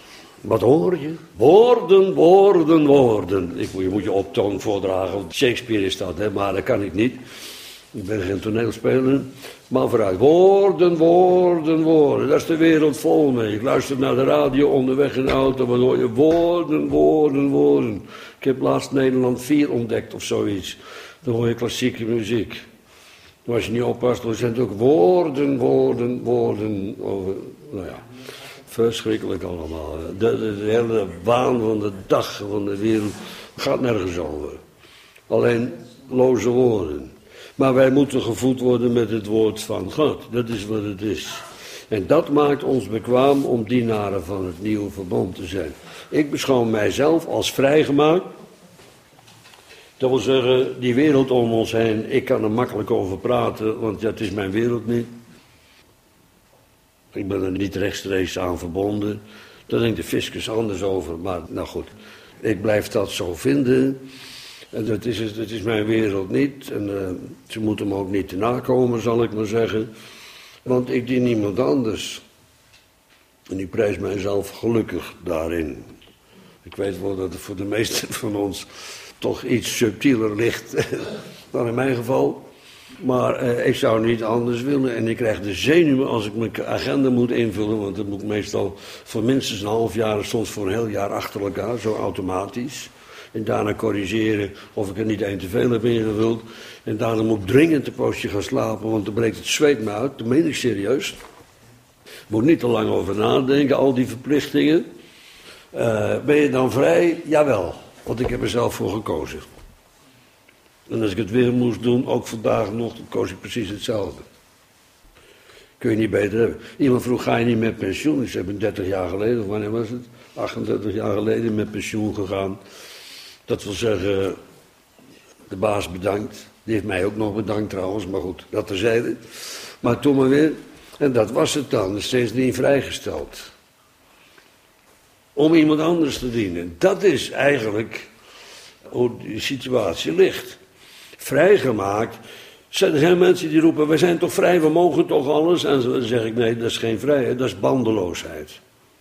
Speaker 1: Wat hoor je? Woorden, woorden, woorden. Je moet je optoon voordragen. Shakespeare is dat, hè, maar dat kan ik niet. Ik ben geen toneelspeler. Maar vooruit. Woorden, woorden, woorden. Daar is de wereld vol mee. Ik luister naar de radio onderweg in de auto. Wat hoor je? Woorden, woorden, woorden. Ik heb laatst Nederland 4 ontdekt of zoiets. Dan hoor je klassieke muziek. Maar als je niet oppast, dan zijn het ook woorden, woorden, woorden. Nou ja, verschrikkelijk allemaal. De hele waan van de dag van de wereld gaat nergens over. Alleen loze woorden. Maar wij moeten gevoed worden met het woord van God. Dat is wat het is. En dat maakt ons bekwaam om dienaren van het nieuwe verbond te zijn. Ik beschouw mijzelf als vrijgemaakt. Dat wil zeggen, die wereld om ons heen, ik kan er makkelijk over praten, want ja, het is mijn wereld niet. Ik ben er niet rechtstreeks aan verbonden. Daar denkt de fiscus anders over, maar nou goed. Ik blijf dat zo vinden. En dat is mijn wereld niet. En ze moeten me ook niet te nakomen, zal ik maar zeggen. Want ik dien niemand anders. En ik prijs mijzelf gelukkig daarin. Ik weet wel dat het voor de meesten van ons toch iets subtieler ligt dan in mijn geval. Maar ik zou niet anders willen. En ik krijg de zenuwen als ik mijn agenda moet invullen. Want dat moet ik meestal voor minstens een half jaar, soms voor een heel jaar achter elkaar, zo automatisch. En daarna corrigeren of ik er niet één te veel heb ingevuld. En daarna moet ik dringend een poosje gaan slapen, want dan breekt het zweet me uit. Dat meen ik serieus. Moet niet te lang over nadenken, al die verplichtingen. Ben je dan vrij? Jawel, want ik heb er zelf voor gekozen. En als ik het weer moest doen, ook vandaag nog, dan koos ik precies hetzelfde. Kun je niet beter hebben. Iemand vroeg, ga je niet met pensioen? Ik ben 30 jaar geleden, of wanneer was het? 38 jaar geleden met pensioen gegaan. Dat wil zeggen, de baas bedankt. Die heeft mij ook nog bedankt trouwens, maar goed, dat terzijde. Maar toen maar weer, en dat was het dan, steeds niet vrijgesteld. Om iemand anders te dienen. Dat is eigenlijk hoe die situatie ligt. Vrijgemaakt. Er zijn mensen die roepen, wij zijn toch vrij, we mogen toch alles. En dan zeg ik, nee, dat is geen vrijheid, dat is bandeloosheid.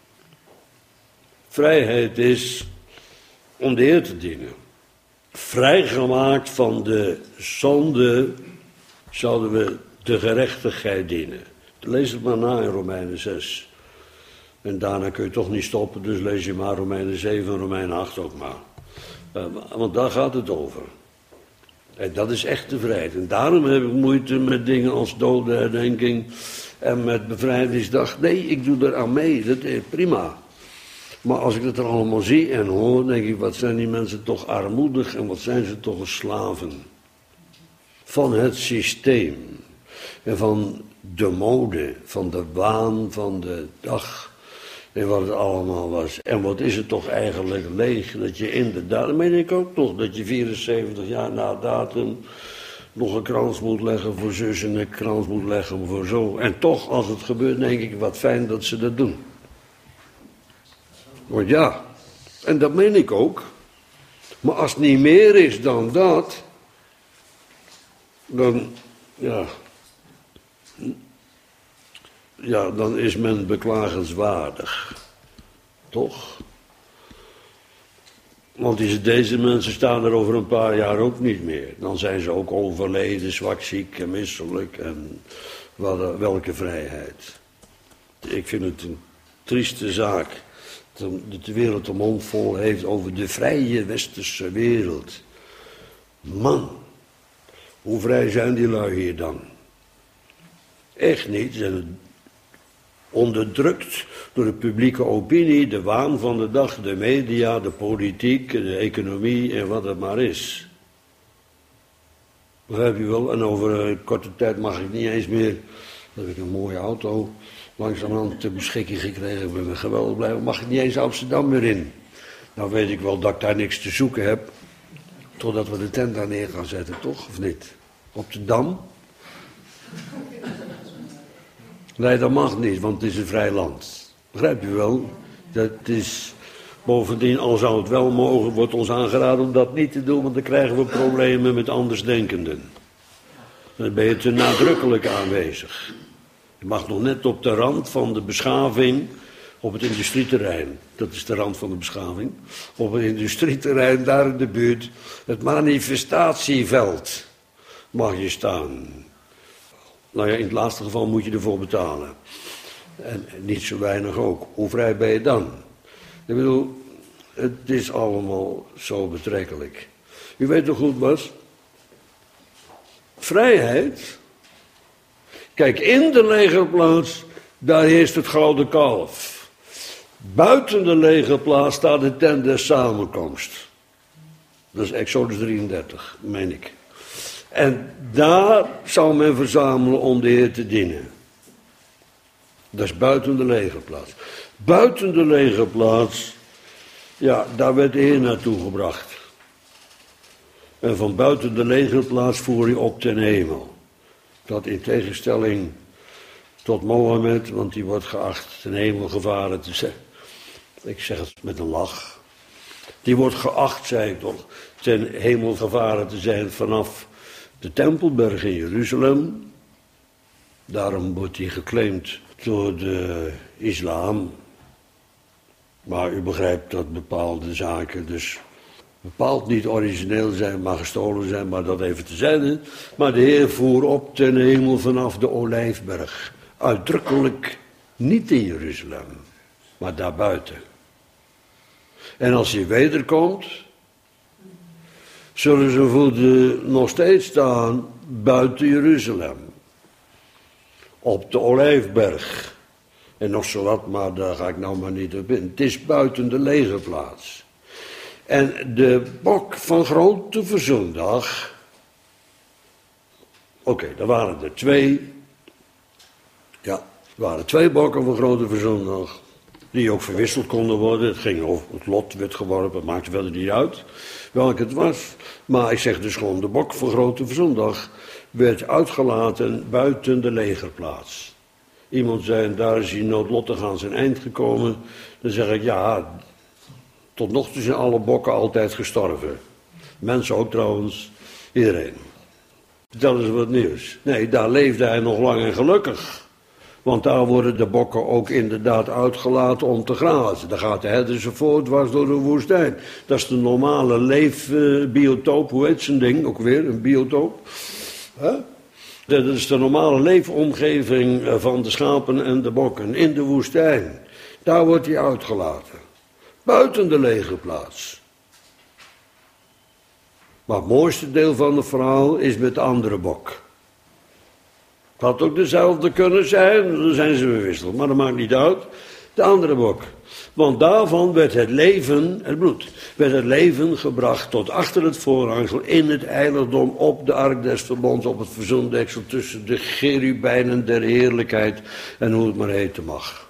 Speaker 1: Vrijheid is om de Heer te dienen. Vrijgemaakt van de zonde zouden we de gerechtigheid dienen. Lees het maar na in Romeinen 6. En daarna kun je toch niet stoppen, dus lees je maar Romeinen 7 en Romeinen 8 ook maar. Want daar gaat het over. En dat is echte vrijheid. En daarom heb ik moeite met dingen als dodenherdenking en met bevrijdingsdag. Nee, ik doe er aan mee, dat is prima. Maar als ik dat er allemaal zie en hoor, denk ik, wat zijn die mensen toch armoedig en wat zijn ze toch slaven. Van het systeem en van de mode, van de waan van de dag en wat het allemaal was. En wat is het toch eigenlijk leeg, dat je inderdaad, dat meen ik ook nog, dat je 74 jaar na datum nog een krans moet leggen voor zus en een krans moet leggen voor zo. En toch, als het gebeurt, denk ik, wat fijn dat ze dat doen. Want ja, en dat meen ik ook. Maar als het niet meer is dan dat, dan, dan is men beklagenswaardig. Toch? Want deze mensen staan er over een paar jaar ook niet meer. Dan zijn ze ook overleden, zwak, ziek en misselijk en welke vrijheid. Ik vind het een trieste zaak dat de wereld de mond vol heeft over de vrije westerse wereld. Man, hoe vrij zijn die lui hier dan? Echt niet, ze zijn onderdrukt door de publieke opinie, de waan van de dag, de media, de politiek, de economie en wat het maar is. Begrijp je wel? En over een korte tijd mag ik niet eens meer, dan heb ik een mooie auto langzamerhand ter beschikking gekregen, ik ben geweldig blij, mag ik niet eens Amsterdam meer in. Nou weet ik wel dat ik daar niks te zoeken heb, totdat we de tent daar neer gaan zetten, toch? Of niet? Op de Dam? Nee, dat mag niet, want het is een vrij land. Begrijp je wel? Dat is, bovendien, al zou het wel mogen, wordt ons aangeraden om dat niet te doen, want dan krijgen we problemen met andersdenkenden. Dan ben je te nadrukkelijk aanwezig. Je mag nog net op de rand van de beschaving, op het industrieterrein. Dat is de rand van de beschaving. Op het industrieterrein, daar in de buurt, het manifestatieveld mag je staan. Nou ja, in het laatste geval moet je ervoor betalen. En niet zo weinig ook. Hoe vrij ben je dan? Ik bedoel, het is allemaal zo betrekkelijk. U weet toch goed, Bas? Vrijheid. Kijk, in de legerplaats, daar heerst het gouden kalf. Buiten de legerplaats staat de tent des samenkomst. Dat is Exodus 33, meen ik. En daar zal men verzamelen om de Heer te dienen. Dat is buiten de legerplaats. Buiten de legerplaats, ja, daar werd de Heer naartoe gebracht. En van buiten de legerplaats voer hij op ten hemel. Dat in tegenstelling tot Mohammed, want die wordt geacht ten hemel gevaren te zijn. Ik zeg het met een lach. Die wordt geacht, zei ik toch, ten hemel gevaren te zijn vanaf de Tempelberg in Jeruzalem. Daarom wordt hij geclaimd door de islam. Maar u begrijpt dat bepaalde zaken dus bepaald niet origineel zijn, maar gestolen zijn, maar dat even tezijde. Maar de Heer voer op ten hemel vanaf de Olijfberg. Uitdrukkelijk niet in Jeruzalem, maar daarbuiten. En als hij wederkomt, zullen zijn voeten nog steeds staan buiten Jeruzalem. Op de Olijfberg. En nog zo wat, maar daar ga ik nou maar niet op in. Het is buiten de legerplaats. En de bok van Grote Verzoendag. Oké, daar waren er 2. Ja, er waren 2 bokken van Grote Verzoendag. Die ook verwisseld konden worden. Het ging over, het lot werd geworpen, het maakte verder niet uit welk het was. Maar ik zeg dus gewoon, de bok van Grote Verzoendag werd uitgelaten buiten de legerplaats. Iemand zei, en daar is hij noodlottig aan zijn eind gekomen. Dan zeg ik, ja, tot nog toe zijn alle bokken altijd gestorven. Mensen ook trouwens, iedereen. Vertel eens wat nieuws. Nee, daar leefde hij nog lang en gelukkig. Want daar worden de bokken ook inderdaad uitgelaten om te grazen. Dan gaat de herder ze voort dwars door de woestijn. Dat is de normale leefbiotoop, hoe heet zo'n ding ook weer, een biotoop. Dat is de normale leefomgeving van de schapen en de bokken in de woestijn. Daar wordt hij uitgelaten. Buiten de legerplaats. Maar het mooiste deel van het verhaal is met de andere bok. Het had ook dezelfde kunnen zijn, dan zijn ze verwisseld, maar dat maakt niet uit. De andere bok. Want daarvan werd het leven, het bloed, werd het leven gebracht tot achter het voorhangsel in het heiligdom op de ark des verbonds, op het verzoendeksel tussen de cherubijnen der heerlijkheid en hoe het maar heten mag.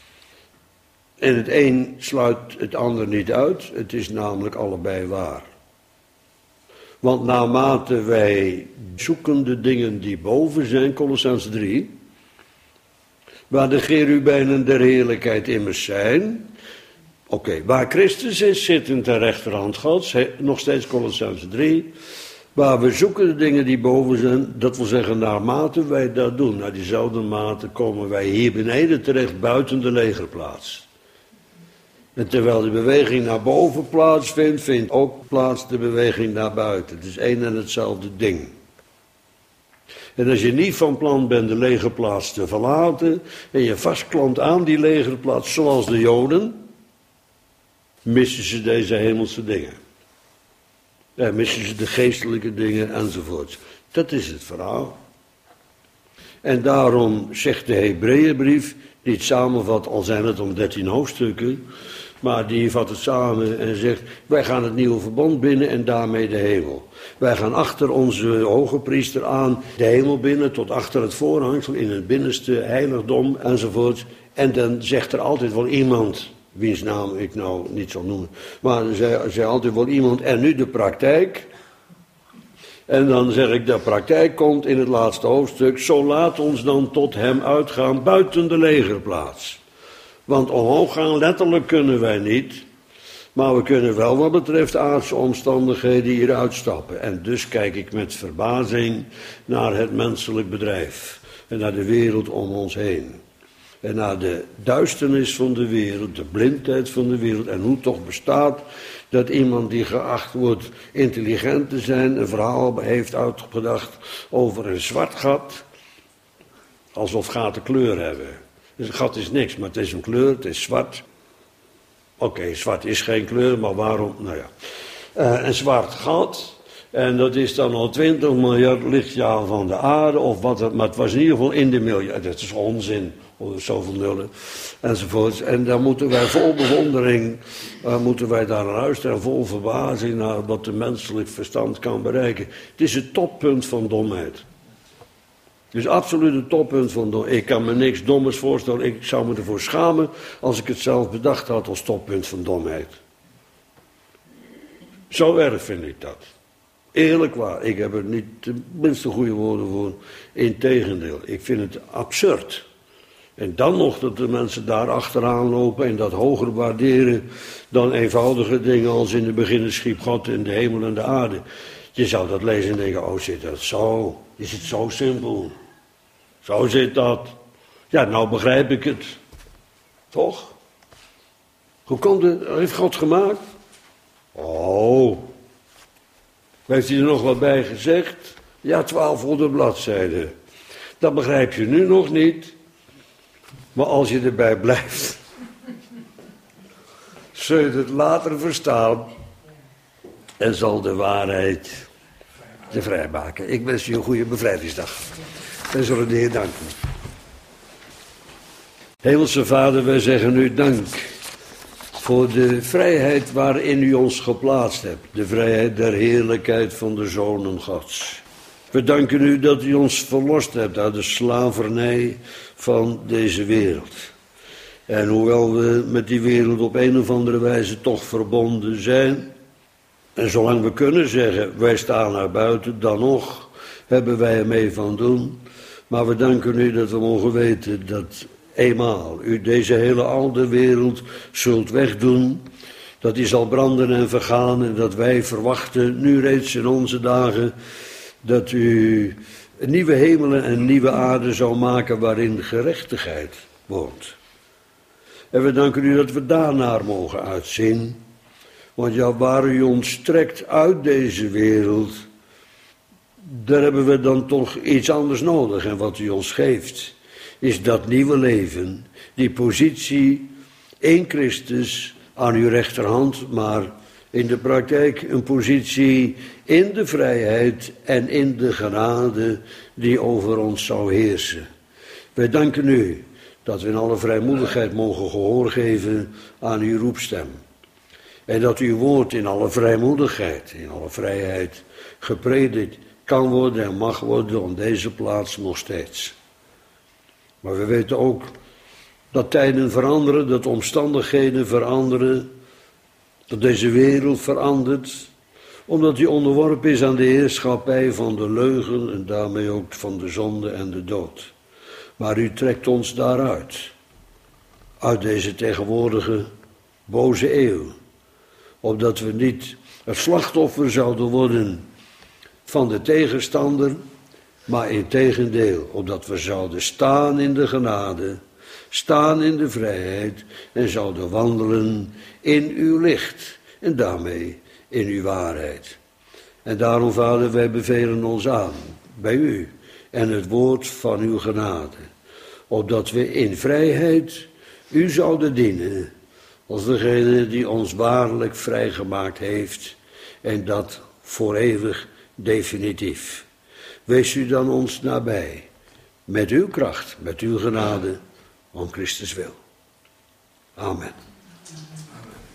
Speaker 1: En het een sluit het ander niet uit, het is namelijk allebei waar. Want naarmate wij zoeken de dingen die boven zijn, Kolossenzen 3, waar de cherubijnen der heerlijkheid immers zijn. Oké, waar Christus is, zit ter rechterhand Gods, nog steeds Kolossenzen 3. Waar we zoeken de dingen die boven zijn, dat wil zeggen naarmate wij dat doen, naar diezelfde mate komen wij hier beneden terecht buiten de legerplaats. En terwijl de beweging naar boven plaatsvindt, vindt ook plaats de beweging naar buiten. Het is één en hetzelfde ding. En als je niet van plan bent de legerplaats te verlaten en je vastklampt aan die legerplaats zoals de Joden, missen ze deze hemelse dingen. Ja, missen ze de geestelijke dingen enzovoort. Dat is het verhaal. En daarom zegt de Hebreeënbrief, die het samenvat, al zijn het om 13 hoofdstukken, maar die vat het samen en zegt, wij gaan het nieuwe verbond binnen en daarmee de hemel. Wij gaan achter onze hoge priester aan de hemel binnen, tot achter het voorhangsel, in het binnenste heiligdom enzovoort. En dan zegt er altijd wel iemand, wiens naam ik nou niet zal noemen, maar er zei altijd wel iemand, en nu de praktijk. En dan zeg ik, de praktijk komt in het laatste hoofdstuk, zo laat ons dan tot hem uitgaan buiten de legerplaats. Want omhoog gaan letterlijk kunnen wij niet, maar we kunnen wel wat betreft aardse omstandigheden hier uitstappen. En dus kijk ik met verbazing naar het menselijk bedrijf en naar de wereld om ons heen. en naar de duisternis van de wereld, de blindheid van de wereld, en hoe het toch bestaat dat iemand die geacht wordt intelligent te zijn een verhaal heeft uitgedacht over een zwart gat, alsof gaten kleur hebben. Dus een gat is niks, maar het is een kleur, het is zwart. Oké, zwart is geen kleur, maar waarom? Nou ja, een zwart gat. En dat is dan al 20 miljard lichtjaar van de aarde, of wat het, maar het was in ieder geval in de miljard. Dat is onzin, zoveel nullen, enzovoorts. En dan moeten wij vol bewondering, moeten wij daar naar luisteren, en vol verbazing naar wat de menselijk verstand kan bereiken. Het is het toppunt van domheid. Het is absoluut het toppunt van domheid. Ik kan me niks dommers voorstellen, ik zou me ervoor schamen als ik het zelf bedacht had als toppunt van domheid. Zo erg vind ik dat. Eerlijk waar, ik heb er niet de minste goede woorden voor. Integendeel, ik vind het absurd. En dan nog dat de mensen daar achteraan lopen en dat hoger waarderen dan eenvoudige dingen als in het begin schiep God in de hemel en de aarde. Je zou dat lezen en denken, oh zit dat zo, is het zo simpel. Zo zit dat. Ja, nou begrijp ik het. Toch? Hoe komt het, heeft God gemaakt? Oh, heeft hij er nog wat bij gezegd? Ja, 1200 bladzijden. Dat begrijp je nu nog niet. Maar als je erbij blijft, zul je het later verstaan. En zal de waarheid je vrijmaken. Ik wens je een goede bevrijdingsdag. Wij zullen de Heer danken. Hemelse Vader, wij zeggen u dank voor de vrijheid waarin u ons geplaatst hebt. De vrijheid der heerlijkheid van de zonen Gods. We danken u dat u ons verlost hebt uit de slavernij van deze wereld. En hoewel we met die wereld op een of andere wijze toch verbonden zijn, en zolang we kunnen zeggen, wij staan naar buiten, dan nog hebben wij ermee van doen. Maar we danken u dat we mogen weten dat eenmaal u deze hele oude wereld zult wegdoen. Dat die zal branden en vergaan en dat wij verwachten, nu reeds in onze dagen, dat u een nieuwe hemelen en een nieuwe aarde zou maken waarin gerechtigheid woont. En we danken u dat we daarnaar mogen uitzien. Want ja, waar u ons trekt uit deze wereld, daar hebben we dan toch iets anders nodig. En wat u ons geeft, is dat nieuwe leven, die positie in Christus aan uw rechterhand, maar in de praktijk een positie in de vrijheid en in de genade die over ons zou heersen. Wij danken u dat we in alle vrijmoedigheid mogen gehoor geven aan uw roepstem. En dat uw woord in alle vrijmoedigheid, in alle vrijheid gepredikt kan worden en mag worden op deze plaats nog steeds. Maar we weten ook dat tijden veranderen, dat omstandigheden veranderen, dat deze wereld verandert, omdat die onderworpen is aan de heerschappij van de leugen en daarmee ook van de zonde en de dood. Maar u trekt ons daaruit, uit deze tegenwoordige boze eeuw, opdat we niet het slachtoffer zouden worden van de tegenstander, maar integendeel, opdat we zouden staan in de genade, staan in de vrijheid en zouden wandelen in uw licht en daarmee in uw waarheid. En daarom, Vader, wij bevelen ons aan bij u en het woord van uw genade, opdat we in vrijheid u zouden dienen als degene die ons waarlijk vrijgemaakt heeft en dat voor eeuwig definitief. Wees u dan ons nabij, met uw kracht, met uw genade, om Christus wil. Amen.